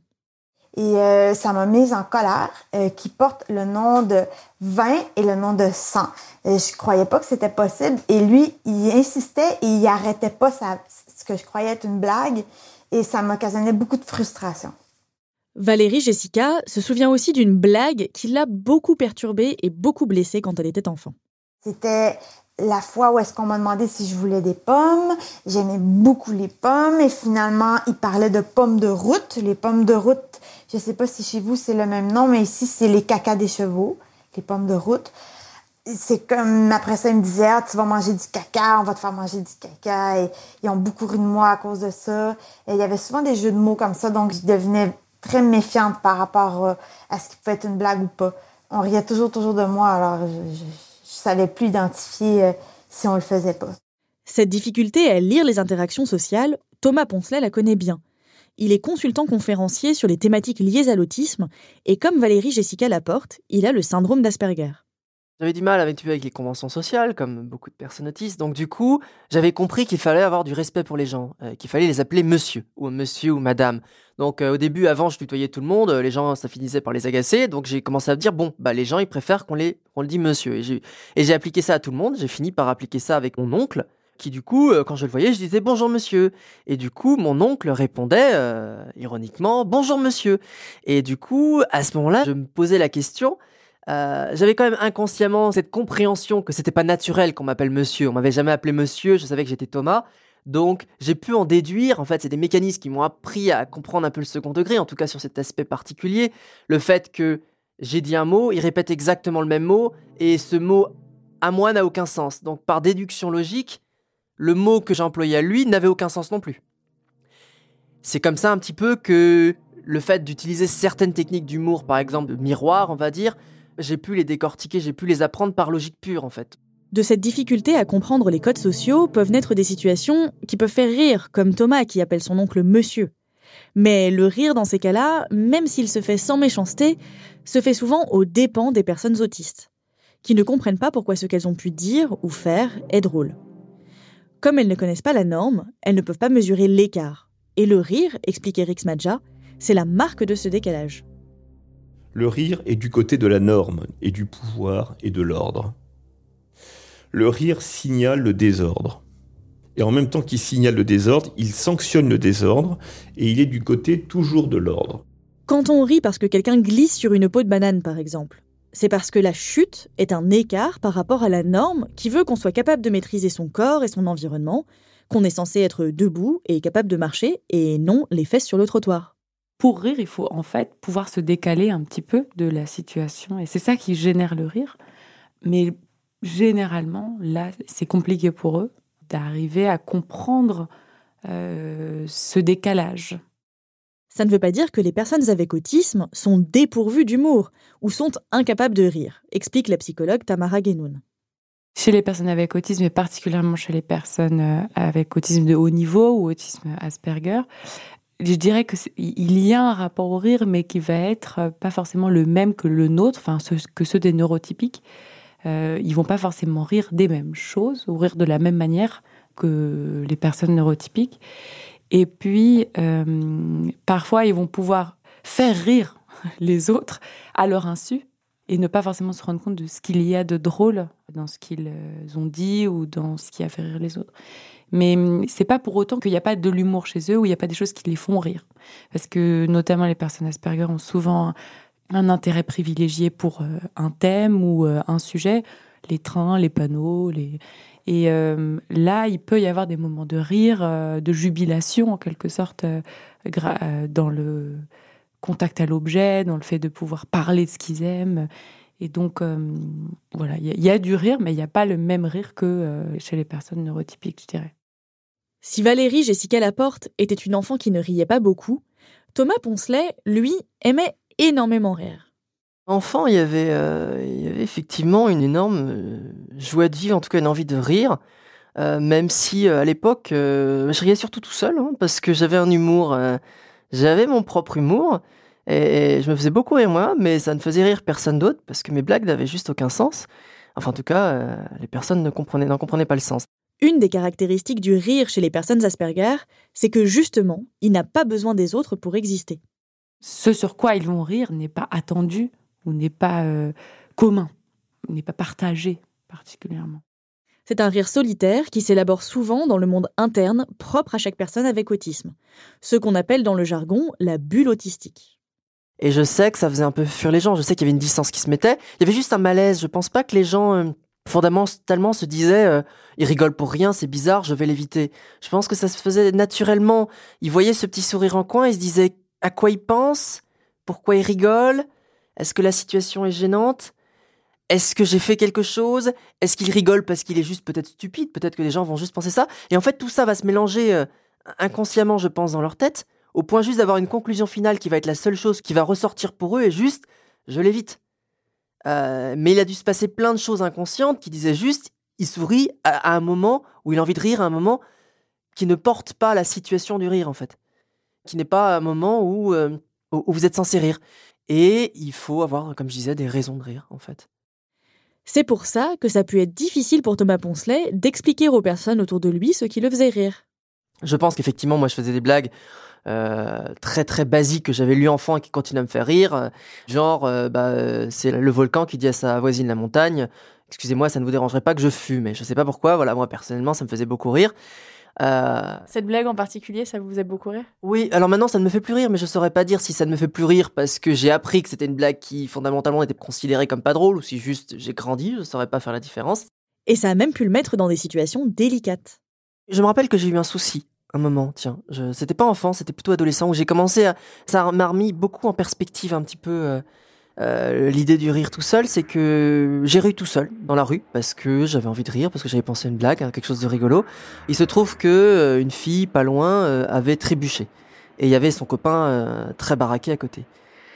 Et ça m'a mise en colère, qui porte le nom de 20 et le nom de 100. Je croyais pas que c'était possible. Et lui, il insistait et il arrêtait pas ce que je croyais être une blague. Et ça m'occasionnait beaucoup de frustration. Valérie Jessica se souvient aussi d'une blague qui l'a beaucoup perturbée et beaucoup blessée quand elle était enfant. C'était la fois où est-ce qu'on m'a demandé si je voulais des pommes. J'aimais beaucoup les pommes et finalement, il parlait de pommes de route. Les pommes de route, je sais pas si chez vous c'est le même nom, mais ici c'est les cacas des chevaux, les pommes de route. C'est comme, après ça, il me disait, tu vas manger du caca, on va te faire manger du caca. Et ils ont beaucoup ri de moi à cause de ça. Et il y avait souvent des jeux de mots comme ça, donc je devenais très méfiante par rapport à ce qui pouvait être une blague ou pas. On riait toujours de moi, alors je savais plus identifier si on le faisait pas. Cette difficulté à lire les interactions sociales, Thomas Poncelet la connaît bien. Il est consultant conférencier sur les thématiques liées à l'autisme et comme Valérie Jessica Laporte, il a le syndrome d'Asperger. J'avais du mal avec les conventions sociales, comme beaucoup de personnes autistes, donc du coup, j'avais compris qu'il fallait avoir du respect pour les gens, qu'il fallait les appeler monsieur ou madame. Donc au début, avant, je tutoyais tout le monde, les gens, ça finissait par les agacer, donc j'ai commencé à me dire, les gens, ils préfèrent qu'on le dit monsieur. Et j'ai appliqué ça à tout le monde, j'ai fini par appliquer ça avec mon oncle, qui du coup, quand je le voyais, je disais bonjour monsieur. Et du coup, mon oncle répondait, ironiquement, bonjour monsieur. Et du coup, à ce moment-là, je me posais la question... j'avais quand même inconsciemment cette compréhension que c'était pas naturel qu'on m'appelle monsieur. On m'avait jamais appelé monsieur, je savais que j'étais Thomas. Donc, j'ai pu en déduire, en fait, c'est des mécanismes qui m'ont appris à comprendre un peu le second degré, en tout cas sur cet aspect particulier, le fait que j'ai dit un mot, il répète exactement le même mot, et ce mot, à moi, n'a aucun sens. Donc, par déduction logique, le mot que j'ai employé à lui n'avait aucun sens non plus. C'est comme ça un petit peu que le fait d'utiliser certaines techniques d'humour, par exemple de miroir, on va dire, j'ai pu les décortiquer, j'ai pu les apprendre par logique pure, en fait. De cette difficulté à comprendre les codes sociaux peuvent naître des situations qui peuvent faire rire, comme Thomas qui appelle son oncle monsieur. Mais le rire dans ces cas-là, même s'il se fait sans méchanceté, se fait souvent aux dépens des personnes autistes, qui ne comprennent pas pourquoi ce qu'elles ont pu dire ou faire est drôle. Comme elles ne connaissent pas la norme, elles ne peuvent pas mesurer l'écart. Et le rire, explique Eric Smadja, c'est la marque de ce décalage. Le rire est du côté de la norme et du pouvoir et de l'ordre. Le rire signale le désordre. Et en même temps qu'il signale le désordre, il sanctionne le désordre et il est du côté toujours de l'ordre. Quand on rit parce que quelqu'un glisse sur une peau de banane, par exemple, c'est parce que la chute est un écart par rapport à la norme qui veut qu'on soit capable de maîtriser son corps et son environnement, qu'on est censé être debout et capable de marcher et non les fesses sur le trottoir. Pour rire, il faut en fait pouvoir se décaler un petit peu de la situation et c'est ça qui génère le rire. Mais généralement, là, c'est compliqué pour eux d'arriver à comprendre ce décalage. Ça ne veut pas dire que les personnes avec autisme sont dépourvues d'humour ou sont incapables de rire, explique la psychologue Tamara Guénoun. Chez les personnes avec autisme, et particulièrement chez les personnes avec autisme de haut niveau ou autisme Asperger, je dirais qu'il y a un rapport au rire, mais qui va être pas forcément le même que le nôtre, que ceux des neurotypiques. Ils vont pas forcément rire des mêmes choses ou rire de la même manière que les personnes neurotypiques. Et puis, parfois, ils vont pouvoir faire rire les autres à leur insu et ne pas forcément se rendre compte de ce qu'il y a de drôle dans ce qu'ils ont dit ou dans ce qui a fait rire les autres. Mais c'est pas pour autant qu'il n'y a pas de l'humour chez eux ou il n'y a pas des choses qui les font rire. Parce que notamment les personnes Asperger ont souvent un intérêt privilégié pour un thème ou un sujet, les trains, les panneaux, Et là, il peut y avoir des moments de rire, de jubilation en quelque sorte, dans le contact à l'objet, dans le fait de pouvoir parler de ce qu'ils aiment. Et donc, voilà, il y a du rire, mais il n'y a pas le même rire que chez les personnes neurotypiques, je dirais. Si Valérie Jessica Laporte était une enfant qui ne riait pas beaucoup, Thomas Poncelet, lui, aimait énormément rire. Enfant, il y avait effectivement une énorme joie de vivre, en tout cas une envie de rire, même si à l'époque, je riais surtout tout seul, parce que j'avais un humour, j'avais mon propre humour, et je me faisais beaucoup rire moi, mais ça ne faisait rire personne d'autre, parce que mes blagues n'avaient juste aucun sens. Enfin, en tout cas, les personnes n'en comprenaient pas le sens. Une des caractéristiques du rire chez les personnes Asperger, c'est que justement, il n'a pas besoin des autres pour exister. Ce sur quoi ils vont rire n'est pas attendu ou n'est pas commun, n'est pas partagé particulièrement. C'est un rire solitaire qui s'élabore souvent dans le monde interne propre à chaque personne avec autisme, ce qu'on appelle dans le jargon la bulle autistique. Et je sais que ça faisait un peu fuir les gens, je sais qu'il y avait une distance qui se mettait, il y avait juste un malaise, je pense pas que les gens fondamentalement se disaient ils rigolent pour rien, c'est bizarre, je vais l'éviter. Je pense que ça se faisait naturellement, ils voyaient ce petit sourire en coin, ils se disaient à quoi ils pensent, pourquoi ils rigolent, est-ce que la situation est gênante, est-ce que j'ai fait quelque chose, est-ce qu'il rigole parce qu'il est juste peut-être stupide, peut-être que les gens vont juste penser ça, et en fait tout ça va se mélanger inconsciemment je pense dans leur tête, au point juste d'avoir une conclusion finale qui va être la seule chose qui va ressortir pour eux et juste je l'évite. Mais il a dû se passer plein de choses inconscientes qui disaient juste il sourit à un moment où il a envie de rire, à un moment qui ne porte pas la situation du rire en fait, qui n'est pas un moment où vous êtes censé rire. Et il faut avoir, comme je disais, des raisons de rire en fait. C'est pour ça que ça a pu être difficile pour Thomas Poncelet d'expliquer aux personnes autour de lui ce qui le faisait rire. Je pense qu'effectivement, moi je faisais des blagues très très basiques que j'avais lues enfant et qui continuent à me faire rire. Genre, c'est le volcan qui dit à sa voisine la montagne « Excusez-moi, ça ne vous dérangerait pas que je fume ?» Et je sais pas pourquoi, voilà, moi personnellement, ça me faisait beaucoup rire. Cette blague en particulier, ça vous faisait beaucoup rire ? Oui, alors maintenant ça ne me fait plus rire, mais je saurais pas dire si ça ne me fait plus rire parce que j'ai appris que c'était une blague qui fondamentalement était considérée comme pas drôle ou si juste j'ai grandi, je saurais pas faire la différence. Et ça a même pu le mettre dans des situations délicates. Je me rappelle que j'ai eu un souci, un moment, tiens. C'était pas enfant, c'était plutôt adolescent, où j'ai commencé à... Ça m'a remis beaucoup en perspective un petit peu l'idée du rire tout seul, c'est que j'ai ri tout seul dans la rue, parce que j'avais envie de rire, parce que j'avais pensé à une blague, à quelque chose de rigolo. Il se trouve que une fille, pas loin, avait trébuché. Et il y avait son copain très baraqué à côté.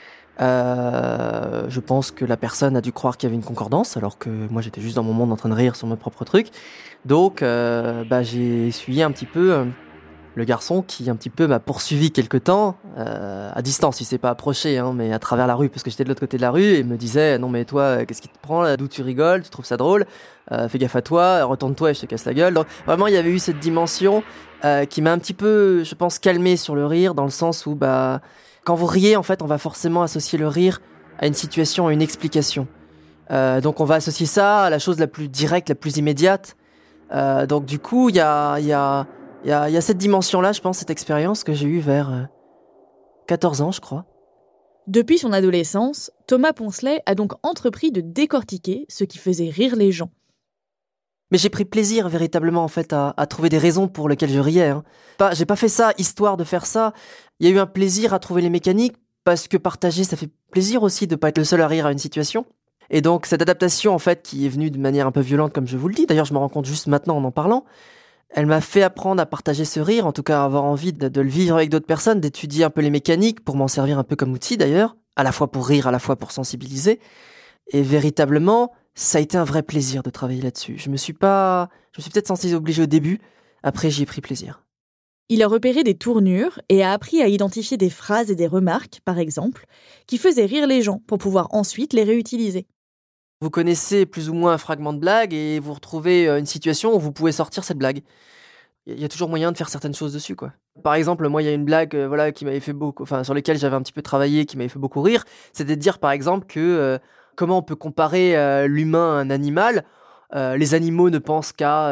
Je pense que la personne a dû croire qu'il y avait une concordance, alors que moi j'étais juste dans mon monde en train de rire sur mon propre truc. Donc j'ai essuyé un petit peu le garçon qui un petit peu m'a poursuivi quelque temps, à distance, il s'est pas approché, hein, mais à travers la rue, parce que j'étais de l'autre côté de la rue, et me disait « Non mais toi, qu'est-ce qui te prend là? D'où tu rigoles? Tu trouves ça drôle? Fais gaffe à toi, retourne-toi et je te casse la gueule. » Donc vraiment il y avait eu cette dimension qui m'a un petit peu, je pense, calmé sur le rire, dans le sens où quand vous riez, en fait, on va forcément associer le rire à une situation, à une explication. Donc on va associer ça à la chose la plus directe, la plus immédiate. Donc du coup, il y a cette dimension-là, je pense, cette expérience que j'ai eue vers 14 ans, je crois. Depuis son adolescence, Thomas Poncelet a donc entrepris de décortiquer ce qui faisait rire les gens. Mais j'ai pris plaisir véritablement en fait à trouver des raisons pour lesquelles je riais. J'ai pas fait ça histoire de faire ça. Il y a eu un plaisir à trouver les mécaniques parce que partager, ça fait plaisir aussi de pas être le seul à rire à une situation. Et donc cette adaptation en fait qui est venue de manière un peu violente comme je vous le dis, d'ailleurs je me rends compte juste maintenant en parlant, elle m'a fait apprendre à partager ce rire, en tout cas avoir envie de le vivre avec d'autres personnes, d'étudier un peu les mécaniques pour m'en servir un peu comme outil d'ailleurs, à la fois pour rire, à la fois pour sensibiliser. Et véritablement, ça a été un vrai plaisir de travailler là-dessus. Je me suis peut-être senti obligé au début, après j'y ai pris plaisir. Il a repéré des tournures et a appris à identifier des phrases et des remarques, par exemple, qui faisaient rire les gens pour pouvoir ensuite les réutiliser. Vous connaissez plus ou moins un fragment de blague et vous retrouvez une situation où vous pouvez sortir cette blague. Il y a toujours moyen de faire certaines choses dessus, quoi. Par exemple, moi, il y a une blague qui m'avait fait beaucoup, sur lesquelles j'avais un petit peu travaillé, qui m'avait fait beaucoup rire. C'était de dire, par exemple, que comment on peut comparer l'humain à un animal. Les animaux ne pensent qu'à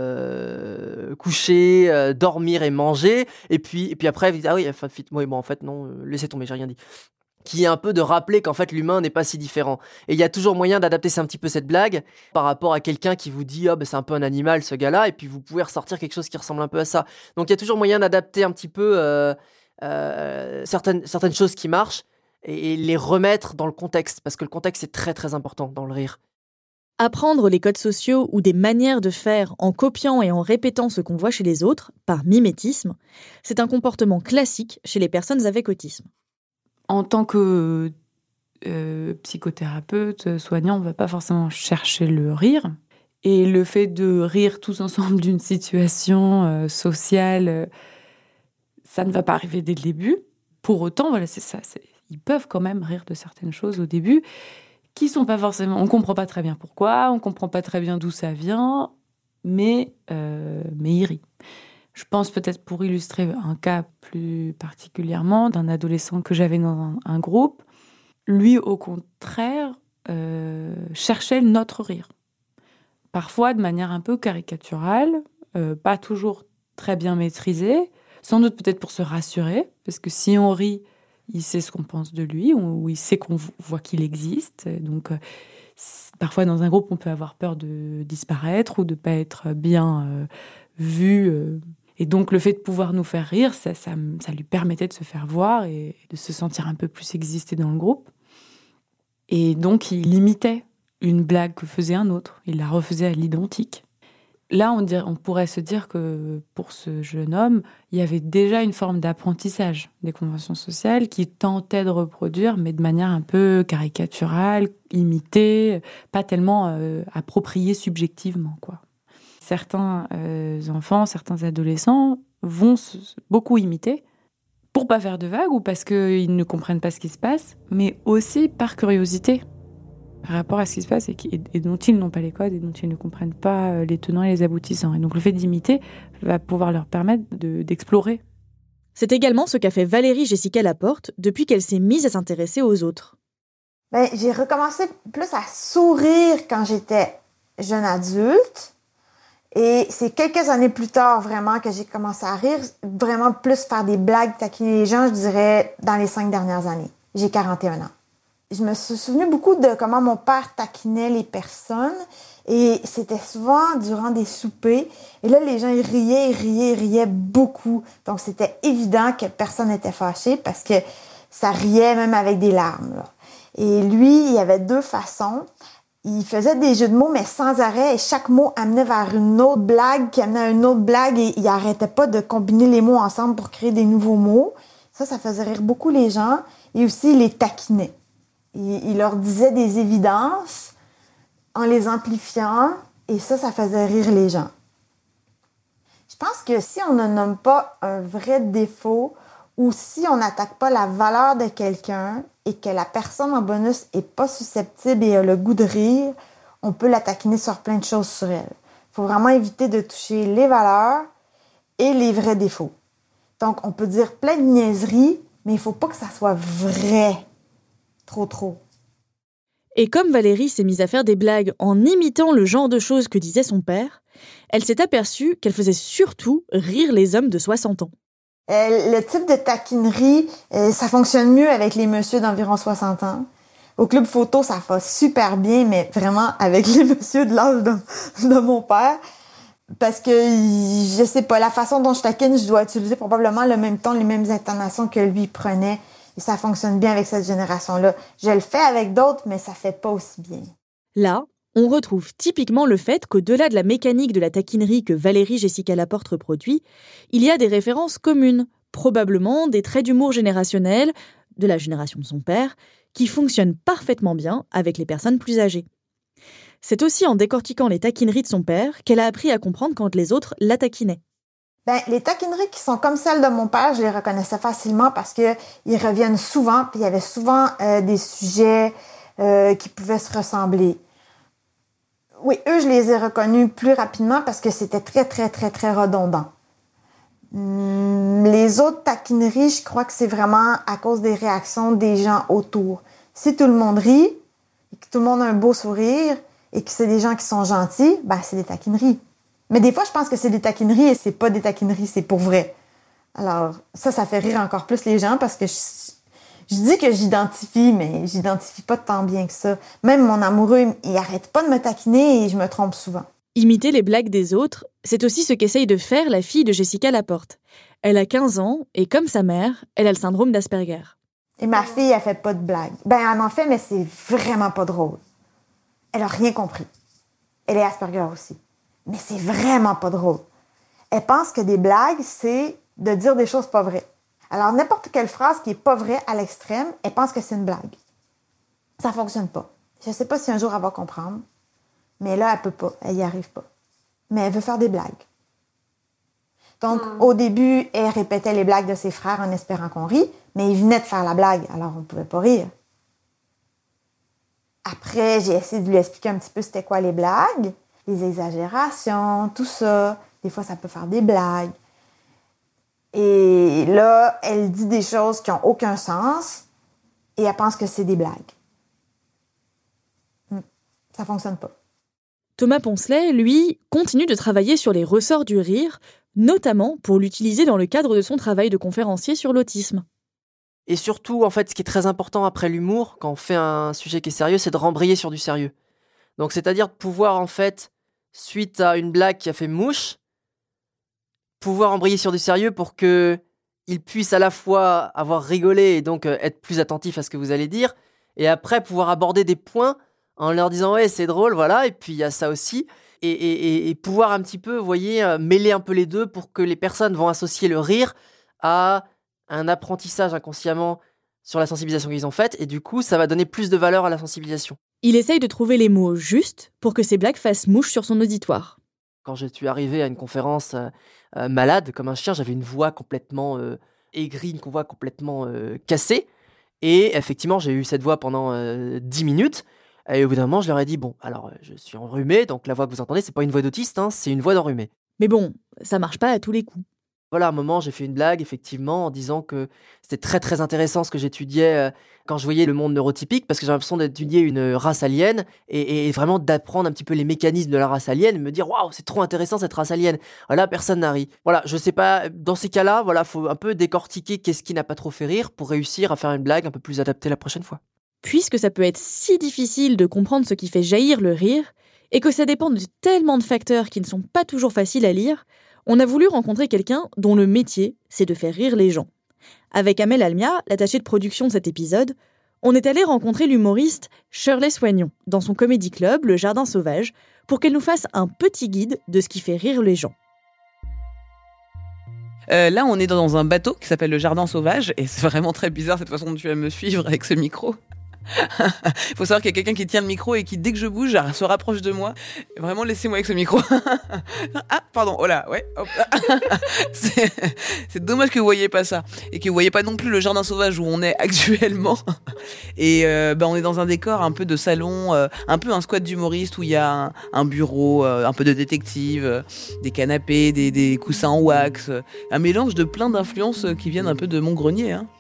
coucher, dormir et manger. Et puis après, ah oui, en fait, non, laissez tomber, j'ai rien dit. Qui est un peu de rappeler qu'en fait l'humain n'est pas si différent. Et il y a toujours moyen d'adapter un petit peu cette blague par rapport à quelqu'un qui vous dit c'est un peu un animal ce gars-là, et puis vous pouvez ressortir quelque chose qui ressemble un peu à ça. Donc il y a toujours moyen d'adapter un petit peu certaines choses qui marchent et les remettre dans le contexte, parce que le contexte est très très important dans le rire. Apprendre les codes sociaux ou des manières de faire en copiant et en répétant ce qu'on voit chez les autres, par mimétisme, c'est un comportement classique chez les personnes avec autisme. En tant que psychothérapeute, soignant, on ne va pas forcément chercher le rire. Et le fait de rire tous ensemble d'une situation sociale, ça ne va pas arriver dès le début. Pour autant, voilà, c'est ça. Ils peuvent quand même rire de certaines choses au début qui sont pas forcément... On ne comprend pas très bien pourquoi, on ne comprend pas très bien d'où ça vient, mais ils rient. Je pense peut-être pour illustrer un cas plus particulièrement d'un adolescent que j'avais dans un groupe. Lui, au contraire, cherchait notre rire. Parfois de manière un peu caricaturale, pas toujours très bien maîtrisée, sans doute peut-être pour se rassurer, parce que si on rit, il sait ce qu'on pense de lui, ou il sait qu'on voit qu'il existe. Donc parfois dans un groupe, on peut avoir peur de disparaître ou de ne pas être bien vu. Et donc, le fait de pouvoir nous faire rire, ça lui permettait de se faire voir et de se sentir un peu plus exister dans le groupe. Et donc, il imitait une blague que faisait un autre. Il la refaisait à l'identique. Là, on pourrait se dire que pour ce jeune homme, il y avait déjà une forme d'apprentissage des conventions sociales qui tentait de reproduire, mais de manière un peu caricaturale, imitée, pas tellement appropriée subjectivement, quoi. Certains enfants, certains adolescents vont beaucoup imiter pour pas faire de vagues ou parce qu'ils ne comprennent pas ce qui se passe, mais aussi par curiosité par rapport à ce qui se passe et dont ils n'ont pas les codes et dont ils ne comprennent pas les tenants et les aboutissants. Et donc le fait d'imiter va pouvoir leur permettre d'explorer. C'est également ce qu'a fait Valérie Jessica Laporte depuis qu'elle s'est mise à s'intéresser aux autres. J'ai recommencé plus à sourire quand j'étais jeune adulte. Et c'est quelques années plus tard, vraiment, que j'ai commencé à rire, vraiment plus faire des blagues, taquiner les gens, je dirais, dans les 5 dernières années. J'ai 41 ans. je me suis souvenu beaucoup de comment mon père taquinait les personnes. Et c'était souvent durant des soupers. Et là, les gens, ils riaient beaucoup. Donc, c'était évident que personne n'était fâché parce que ça riait même avec des larmes, là. Et lui, il y avait 2 façons. Il faisait des jeux de mots, mais sans arrêt. Et chaque mot amenait vers une autre blague qui amenait à une autre blague. Et il n'arrêtait pas de combiner les mots ensemble pour créer des nouveaux mots. Ça faisait rire beaucoup les gens. Et aussi, il les taquinait. Il leur disait des évidences en les amplifiant, et ça faisait rire les gens. Je pense que si on ne nomme pas un vrai défaut, ou si on n'attaque pas la valeur de quelqu'un, et que la personne en bonus n'est pas susceptible et a le goût de rire, on peut la taquiner sur plein de choses sur elle. Il faut vraiment éviter de toucher les valeurs et les vrais défauts. Donc, on peut dire plein de niaiseries, mais il ne faut pas que ça soit vrai. Trop. Et comme Valérie s'est mise à faire des blagues en imitant le genre de choses que disait son père, elle s'est aperçue qu'elle faisait surtout rire les hommes de 60 ans. Le type de taquinerie, ça fonctionne mieux avec les messieurs d'environ 60 ans. Au club photo, ça va super bien, mais vraiment avec les messieurs de l'âge de mon père. Parce que, je sais pas, la façon dont je taquine, je dois utiliser probablement le même ton, les mêmes intonations que lui prenait. Et ça fonctionne bien avec cette génération-là. Je le fais avec d'autres, mais ça fait pas aussi bien. Là, on retrouve typiquement le fait qu'au-delà de la mécanique de la taquinerie que Valérie Jessica Laporte reproduit, il y a des références communes, probablement des traits d'humour générationnels, de la génération de son père, qui fonctionnent parfaitement bien avec les personnes plus âgées. C'est aussi en décortiquant les taquineries de son père qu'elle a appris à comprendre quand les autres la taquinaient. Les taquineries qui sont comme celles de mon père, je les reconnaissais facilement parce qu'ils reviennent souvent, puis il y avait souvent des sujets qui pouvaient se ressembler. Oui, eux, je les ai reconnus plus rapidement parce que c'était très redondant. Les autres taquineries, je crois que c'est vraiment à cause des réactions des gens autour. Si tout le monde rit, et que tout le monde a un beau sourire, et que c'est des gens qui sont gentils, c'est des taquineries. Mais des fois, je pense que c'est des taquineries et c'est pas des taquineries, c'est pour vrai. Alors, ça fait rire encore plus les gens parce que je dis que j'identifie, mais j'identifie pas tant bien que ça. Même mon amoureux, il arrête pas de me taquiner et je me trompe souvent. Imiter les blagues des autres, c'est aussi ce qu'essaye de faire la fille de Jessica Laporte. Elle a 15 ans et comme sa mère, elle a le syndrome d'Asperger. Et ma fille, elle fait pas de blagues. Elle en fait, mais c'est vraiment pas drôle. Elle a rien compris. Elle est Asperger aussi. Mais c'est vraiment pas drôle. Elle pense que des blagues, c'est de dire des choses pas vraies. Alors, n'importe quelle phrase qui est pas vraie à l'extrême, elle pense que c'est une blague. Ça fonctionne pas. Je sais pas si un jour elle va comprendre, mais là, elle peut pas. Elle y arrive pas. Mais elle veut faire des blagues. Donc, au début, elle répétait les blagues de ses frères en espérant qu'on rit, mais ils venaient de faire la blague, alors on pouvait pas rire. Après, j'ai essayé de lui expliquer un petit peu c'était quoi les blagues, les exagérations, tout ça. Des fois, ça peut faire des blagues. Et là, elle dit des choses qui n'ont aucun sens et elle pense que c'est des blagues. Ça fonctionne pas. Thomas Poncelet, lui, continue de travailler sur les ressorts du rire, notamment pour l'utiliser dans le cadre de son travail de conférencier sur l'autisme. Et surtout, en fait, ce qui est très important après l'humour, quand on fait un sujet qui est sérieux, c'est de rembrayer sur du sérieux. Donc, c'est-à-dire de pouvoir, en fait, suite à une blague qui a fait mouche, pouvoir embrayer sur du sérieux pour qu'il puisse à la fois avoir rigolé et donc être plus attentif à ce que vous allez dire, et après pouvoir aborder des points en leur disant « ouais, c'est drôle, voilà », et puis il y a ça aussi, et pouvoir un petit peu, vous voyez, mêler un peu les deux pour que les personnes vont associer le rire à un apprentissage inconsciemment sur la sensibilisation qu'ils ont faite, et du coup, ça va donner plus de valeur à la sensibilisation. Il essaye de trouver les mots justes pour que ces blagues fassent mouche sur son auditoire. Quand je suis arrivé à une conférence malade, comme un chien, j'avais une voix complètement aigrie, une voix complètement cassée, et effectivement, j'ai eu cette voix pendant 10 minutes, et au bout d'un moment, je leur ai dit, bon, alors, je suis enrhumé, donc la voix que vous entendez, c'est pas une voix d'autiste, hein, c'est une voix d'enrhumé. Mais bon, ça marche pas à tous les coups. Voilà, à un moment, j'ai fait une blague, effectivement, en disant que c'était très, très intéressant ce que j'étudiais quand je voyais le monde neurotypique, parce que j'ai l'impression d'étudier une race alien, et vraiment d'apprendre un petit peu les mécanismes de la race alien, et me dire, waouh, c'est trop intéressant cette race alien. Voilà, personne n'a ri. Voilà, je sais pas, dans ces cas-là, voilà, faut un peu décortiquer qu'est-ce qui n'a pas trop fait rire pour réussir à faire une blague un peu plus adaptée la prochaine fois. Puisque ça peut être si difficile de comprendre ce qui fait jaillir le rire, et que ça dépend de tellement de facteurs qui ne sont pas toujours faciles à lire, on a voulu rencontrer quelqu'un dont le métier, c'est de faire rire les gens. Avec Amel Almia, l'attachée de production de cet épisode, on est allé rencontrer l'humoriste Shirley Soignon dans son comédie club, Le Jardin Sauvage, pour qu'elle nous fasse un petit guide de ce qui fait rire les gens. Là, on est dans un bateau qui s'appelle Le Jardin Sauvage, et c'est vraiment très bizarre cette façon dont tu vas me suivre avec ce micro. Il faut savoir qu'il y a quelqu'un qui tient le micro et qui, dès que je bouge, se rapproche de moi. Vraiment, laissez-moi avec ce micro. Ah, pardon, oh là, ouais. Hop. C'est dommage que vous voyez pas ça. Et que vous voyez pas non plus le jardin sauvage où on est actuellement. Et on est dans un décor un peu de salon, un peu un squat d'humoriste où il y a un bureau, un peu de détective, des canapés, des coussins en wax. Un mélange de plein d'influences qui viennent un peu de mon grenier, hein.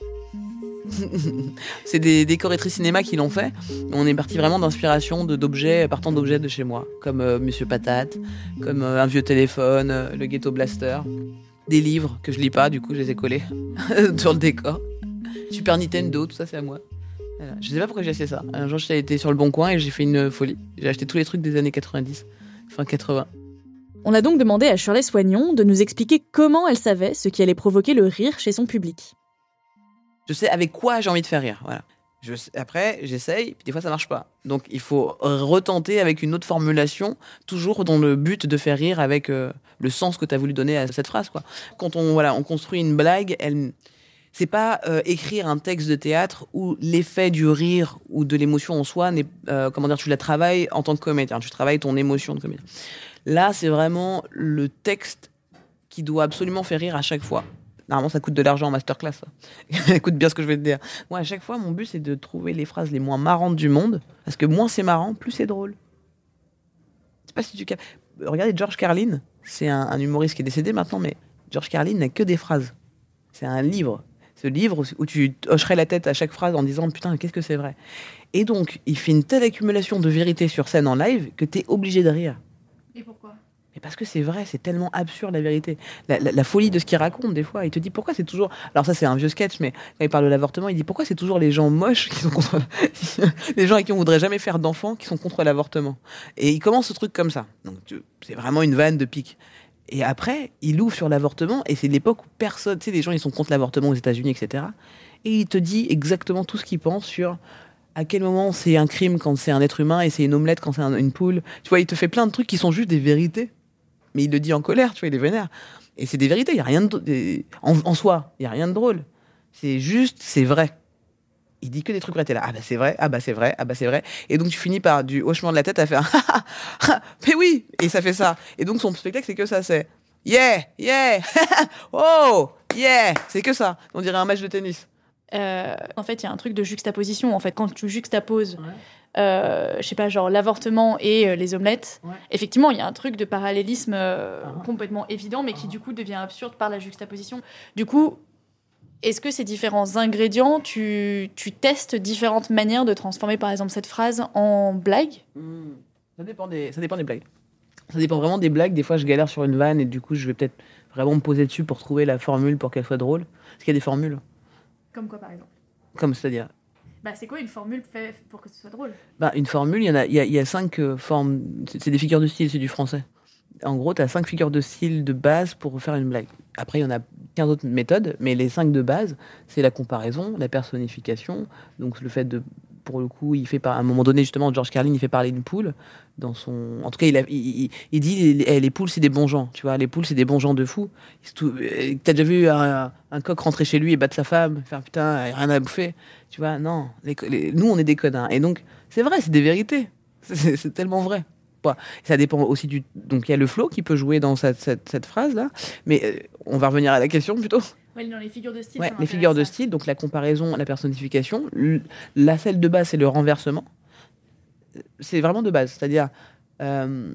C'est des décoratrices cinéma qui l'ont fait. On est parti vraiment d'inspiration d'objets, partant d'objets de chez moi, comme Monsieur Patate, comme un vieux téléphone, le Ghetto Blaster, des livres que je lis pas, du coup je les ai collés sur le décor. Super Nintendo, tout ça c'est à moi. Voilà. Je sais pas pourquoi j'ai acheté ça. Un jour j'étais été sur le Bon Coin et j'ai fait une folie. J'ai acheté tous les trucs des années 90, fin 80. On a donc demandé à Shirley Soignon de nous expliquer comment elle savait ce qui allait provoquer le rire chez son public. Je sais avec quoi j'ai envie de faire rire, voilà. Après, j'essaye, puis des fois ça marche pas. Donc il faut retenter avec une autre formulation, toujours dans le but de faire rire avec le sens que tu as voulu donner à cette phrase, quoi. Quand on construit une blague, c'est pas écrire un texte de théâtre où l'effet du rire ou de l'émotion en soi n'est, tu la travailles en tant que comédien, tu travailles ton émotion de comédien. Là, c'est vraiment le texte qui doit absolument faire rire à chaque fois. Normalement, ça coûte de l'argent en masterclass. Ça. Écoute bien ce que je vais te dire. Moi, à chaque fois, mon but, c'est de trouver les phrases les moins marrantes du monde. Parce que moins c'est marrant, plus c'est drôle. Je sais pas si tu... Regardez George Carlin. C'est un humoriste qui est décédé maintenant, mais George Carlin n'a que des phrases. C'est un livre. Ce livre où tu hocherais la tête à chaque phrase en disant « Putain, qu'est-ce que c'est vrai ?» Et donc, il fait une telle accumulation de vérité sur scène en live que t'es obligé de rire. Et pourquoi ? Mais parce que c'est vrai, c'est tellement absurde la vérité. La folie de ce qu'il raconte des fois. Il te dit pourquoi c'est toujours... Alors ça c'est un vieux sketch, mais quand il parle de l'avortement, il dit pourquoi c'est toujours les gens moches qui sont contre... les gens à qui on voudrait jamais faire d'enfants qui sont contre l'avortement. Et il commence ce truc comme ça. Donc c'est vraiment une vanne de pique. Et après, il ouvre sur l'avortement, et c'est l'époque où personne... Tu sais, les gens ils sont contre l'avortement aux États-Unis, etc. Et il te dit exactement tout ce qu'il pense sur... à quel moment c'est un crime quand c'est un être humain et c'est une omelette quand c'est une poule. Tu vois, il te fait plein de trucs qui sont juste des vérités. Mais il le dit en colère, tu vois, il est vénère. Et c'est des vérités, il n'y a rien de... En soi, il n'y a rien de drôle. C'est juste, c'est vrai. Il dit que des trucs vrais, t'es là, ah bah c'est vrai, ah bah c'est vrai, ah bah c'est vrai. Et donc tu finis par du hochement de la tête à faire, mais oui, et ça fait ça. Et donc son spectacle, c'est que ça, c'est yeah, yeah, oh, yeah, c'est que ça. On dirait un match de tennis. En fait, il y a un truc de juxtaposition. En fait, quand tu juxtaposes, je sais pas, genre l'avortement et les omelettes, effectivement, il y a un truc de parallélisme complètement évident, mais qui du coup devient absurde par la juxtaposition. Du coup, est-ce que ces différents ingrédients, tu testes différentes manières de transformer, par exemple, cette phrase en blague ? Ça dépend des blagues. Ça dépend vraiment des blagues. Des fois, je galère sur une vanne et du coup, je vais peut-être vraiment me poser dessus pour trouver la formule pour qu'elle soit drôle. Parce qu'il y a des formules. Comme quoi, par exemple ? Comme c'est-à-dire c'est quoi une formule pour que ce soit drôle ? Une formule, il y a 5 formes. C'est des figures de style, c'est du français. En gros, tu as 5 figures de style de base pour faire une blague. Après, il y en a 15 autres méthodes, mais les 5 de base, c'est la comparaison, la personnification. Donc, le fait de... Pour le coup, il fait à un moment donné, justement, George Carlin, il fait parler d'une poule. En tout cas, il dit les poules, c'est des bons gens. Tu vois, les poules, c'est des bons gens de fous. T'as déjà vu un coq rentrer chez lui et battre sa femme, faire putain, il a rien à bouffer. Tu vois, non. Nous, on est des connards. Et donc, c'est vrai, c'est des vérités. C'est tellement vrai. Ça dépend aussi du... Donc, il y a le flow qui peut jouer dans cette phrase-là. Mais on va revenir à la question, plutôt. Oui, dans les figures de style. Ouais, les figures de style, donc la comparaison, la personnification. La celle de base, c'est le renversement. C'est vraiment de base. C'est-à-dire... il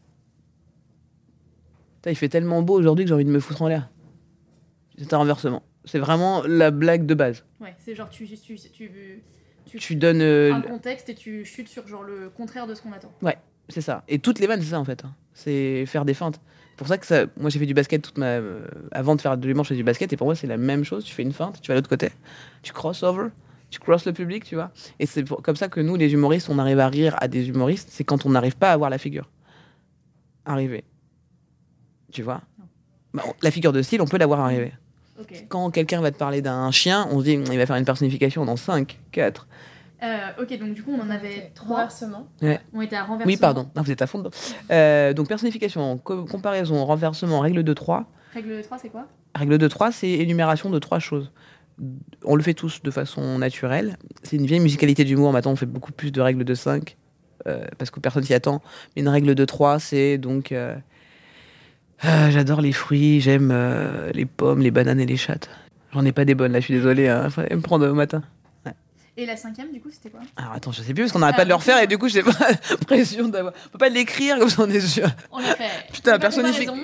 fait tellement beau aujourd'hui que j'ai envie de me foutre en l'air. C'est un renversement. C'est vraiment la blague de base. Ouais, c'est genre tu donnes... un contexte et tu chutes sur genre le contraire de ce qu'on attend. Ouais, c'est ça. Et toutes les vannes, c'est ça en fait. C'est faire des feintes. C'est pour ça que moi j'ai fait du basket avant de faire de l'humour, je fais du basket et pour moi c'est la même chose. Tu fais une feinte, tu vas à l'autre côté, tu crossover, tu crosses le public, tu vois. Et c'est comme ça que nous, les humoristes, on arrive à rire à des humoristes. C'est quand on n'arrive pas à voir la figure arriver. Tu vois. La figure de style, on peut la voir arriver. Okay. Quand quelqu'un va te parler d'un chien, on se dit, il va faire une personnification dans 5, 4. Ok, donc du coup, on en avait 3. Renversement. Ouais. On était à renversement. Oui, pardon. Non, vous êtes à fond dedans. Donc, personnification, comparaison, renversement, règle de 3. Règle de 3, c'est quoi ? Règle de 3, c'est énumération de 3 choses. On le fait tous de façon naturelle. C'est une vieille musicalité d'humour. Maintenant, on fait beaucoup plus de règles de 5, parce que personne s'y attend. Mais une règle de 3, c'est donc... j'adore les fruits, j'aime les pommes, les bananes et les chattes. J'en ai pas des bonnes, là, je suis désolée. Il fallait me prendre au matin. Ouais. Et la 5e, du coup, c'était quoi ? Alors, attends, je sais plus, parce qu'on n'arrête pas de le refaire, et du coup, j'ai pas l'impression d'avoir... On peut pas l'écrire, comme ça, on est sûr. On l'a fait. Putain, personnification,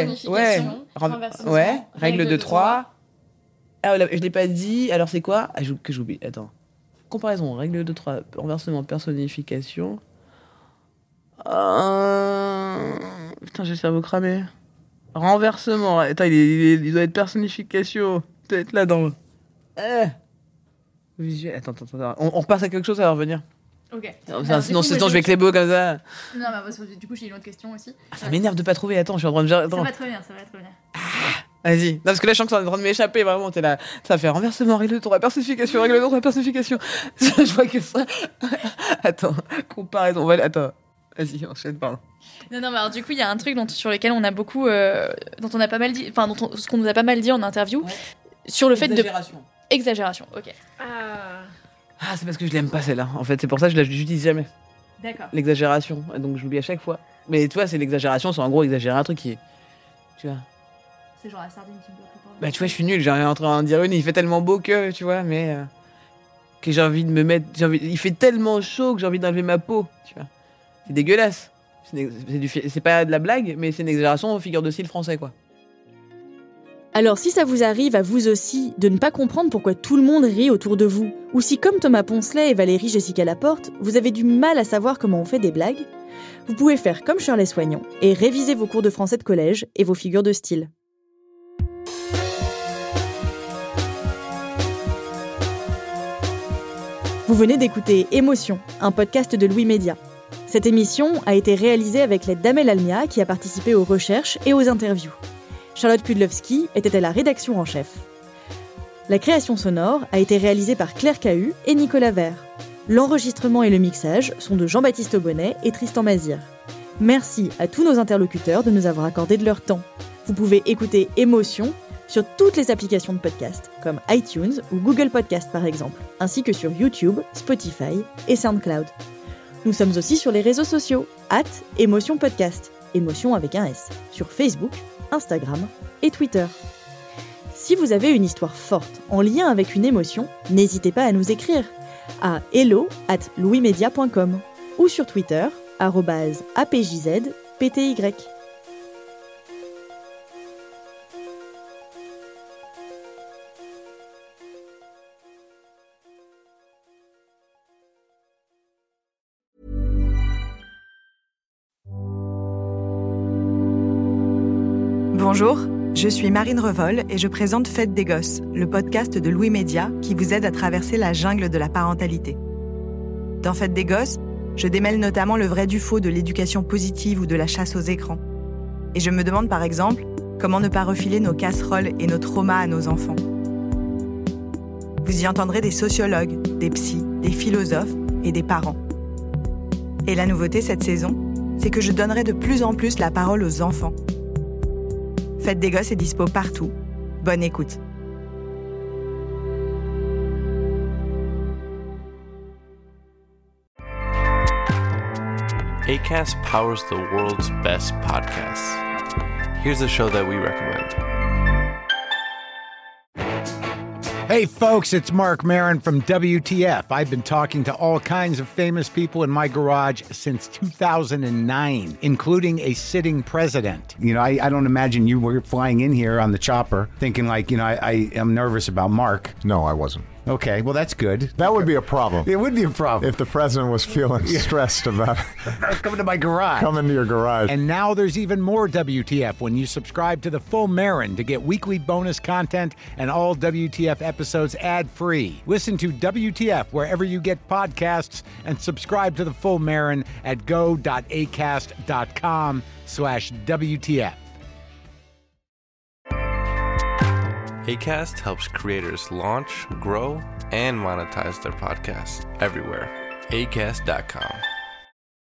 ouais, règle de 3. Ah, je l'ai pas dit, alors c'est quoi ? Que j'oublie, attends. Comparaison, règle de 3, renversement, personnification... Putain, j'ai le cerveau cramé. Renversement. Attends, il doit être personnification. Il doit être là dans le... Visuel. Attends. On repasse à quelque chose, ça va revenir. Ok. Sinon, je vais clébo comme ça. Non, parce que du coup, j'ai une autre question aussi. Ça m'énerve de pas trouver. Attends, je suis en train de... Ça va très bien. Vas-y. Non, parce que là, je sens que ça est en train de m'échapper, vraiment. T'es là. Ça fait renversement, règle de 3, personnification, règle de 3, personnification. Je vois que ça... Attends, comparaison. Attends. Vas-y, enchaîne, pardon. Non, mais alors du coup, il y a un truc sur lequel on a beaucoup... dont on a pas mal dit... Enfin, ce qu'on nous a pas mal dit en interview, sur le fait de... Exagération, ok. C'est parce que je l'aime pas, celle-là. En fait, c'est pour ça que je l'utilise jamais. D'accord. L'exagération. Donc, je l'oublie à chaque fois. Mais tu vois, c'est l'exagération, c'est en gros exagérer un truc qui est... Tu vois. C'est genre la sardine qui me bloque le port. Bah, tu vois, je suis nul. J'ai en train de dire une, il fait tellement beau que, tu vois, mais... que j'ai envie de me mettre... Il fait tellement chaud que j'ai envie d'enlever ma peau, tu vois. C'est dégueulasse. C'est pas de la blague, mais c'est une exagération aux figures de style français, quoi. Alors si ça vous arrive à vous aussi de ne pas comprendre pourquoi tout le monde rit autour de vous, ou si comme Thomas Poncelet et Valérie Jessica Laporte, vous avez du mal à savoir comment on fait des blagues, vous pouvez faire comme Shirley Soignon et réviser vos cours de français de collège et vos figures de style. Vous venez d'écouter Émotion, un podcast de Louis Média. Cette émission a été réalisée avec l'aide d'Amel Almia qui a participé aux recherches et aux interviews. Charlotte Kudlowski était à la rédaction en chef. La création sonore a été réalisée par Claire Cahu et Nicolas Vert. L'enregistrement et le mixage sont de Jean-Baptiste Aubonnet et Tristan Mazir. Merci à tous nos interlocuteurs de nous avoir accordé de leur temps. Vous pouvez écouter Émotion sur toutes les applications de podcast, comme iTunes ou Google Podcast par exemple, ainsi que sur YouTube, Spotify et SoundCloud. Nous sommes aussi sur les réseaux sociaux, @Émotion Podcast, émotion avec un S, sur Facebook, Instagram et Twitter. Si vous avez une histoire forte en lien avec une émotion, n'hésitez pas à nous écrire à hello@louismedia.com ou sur Twitter @apjzpty. Bonjour, je suis Marine Revol et je présente Fête des Gosses, le podcast de Louis Média qui vous aide à traverser la jungle de la parentalité. Dans Fête des Gosses, je démêle notamment le vrai du faux de l'éducation positive ou de la chasse aux écrans. Et je me demande par exemple, comment ne pas refiler nos casseroles et nos traumas à nos enfants. Vous y entendrez des sociologues, des psys, des philosophes et des parents. Et la nouveauté cette saison, c'est que je donnerai de plus en plus la parole aux enfants. Fête des Gosses est dispo partout. Bonne écoute. Acast powers the world's best podcasts. Here's a show that we recommend. Hey folks, it's Mark Maron from WTF. I've been talking to all kinds of famous people in my garage since 2009, including a sitting president. You know, I don't imagine you were flying in here on the chopper thinking like, I am nervous about Mark. No, I wasn't. Okay, well, that's good. That would be a problem. It would be a problem. If the president was feeling stressed about coming to my garage. Coming to your garage. And now there's even more WTF when you subscribe to the Full Marin to get weekly bonus content and all WTF episodes ad-free. Listen to WTF wherever you get podcasts and subscribe to the Full Marin at go.acast.com/WTF. Acast helps creators launch, grow, and monetize their podcasts everywhere. Acast.com.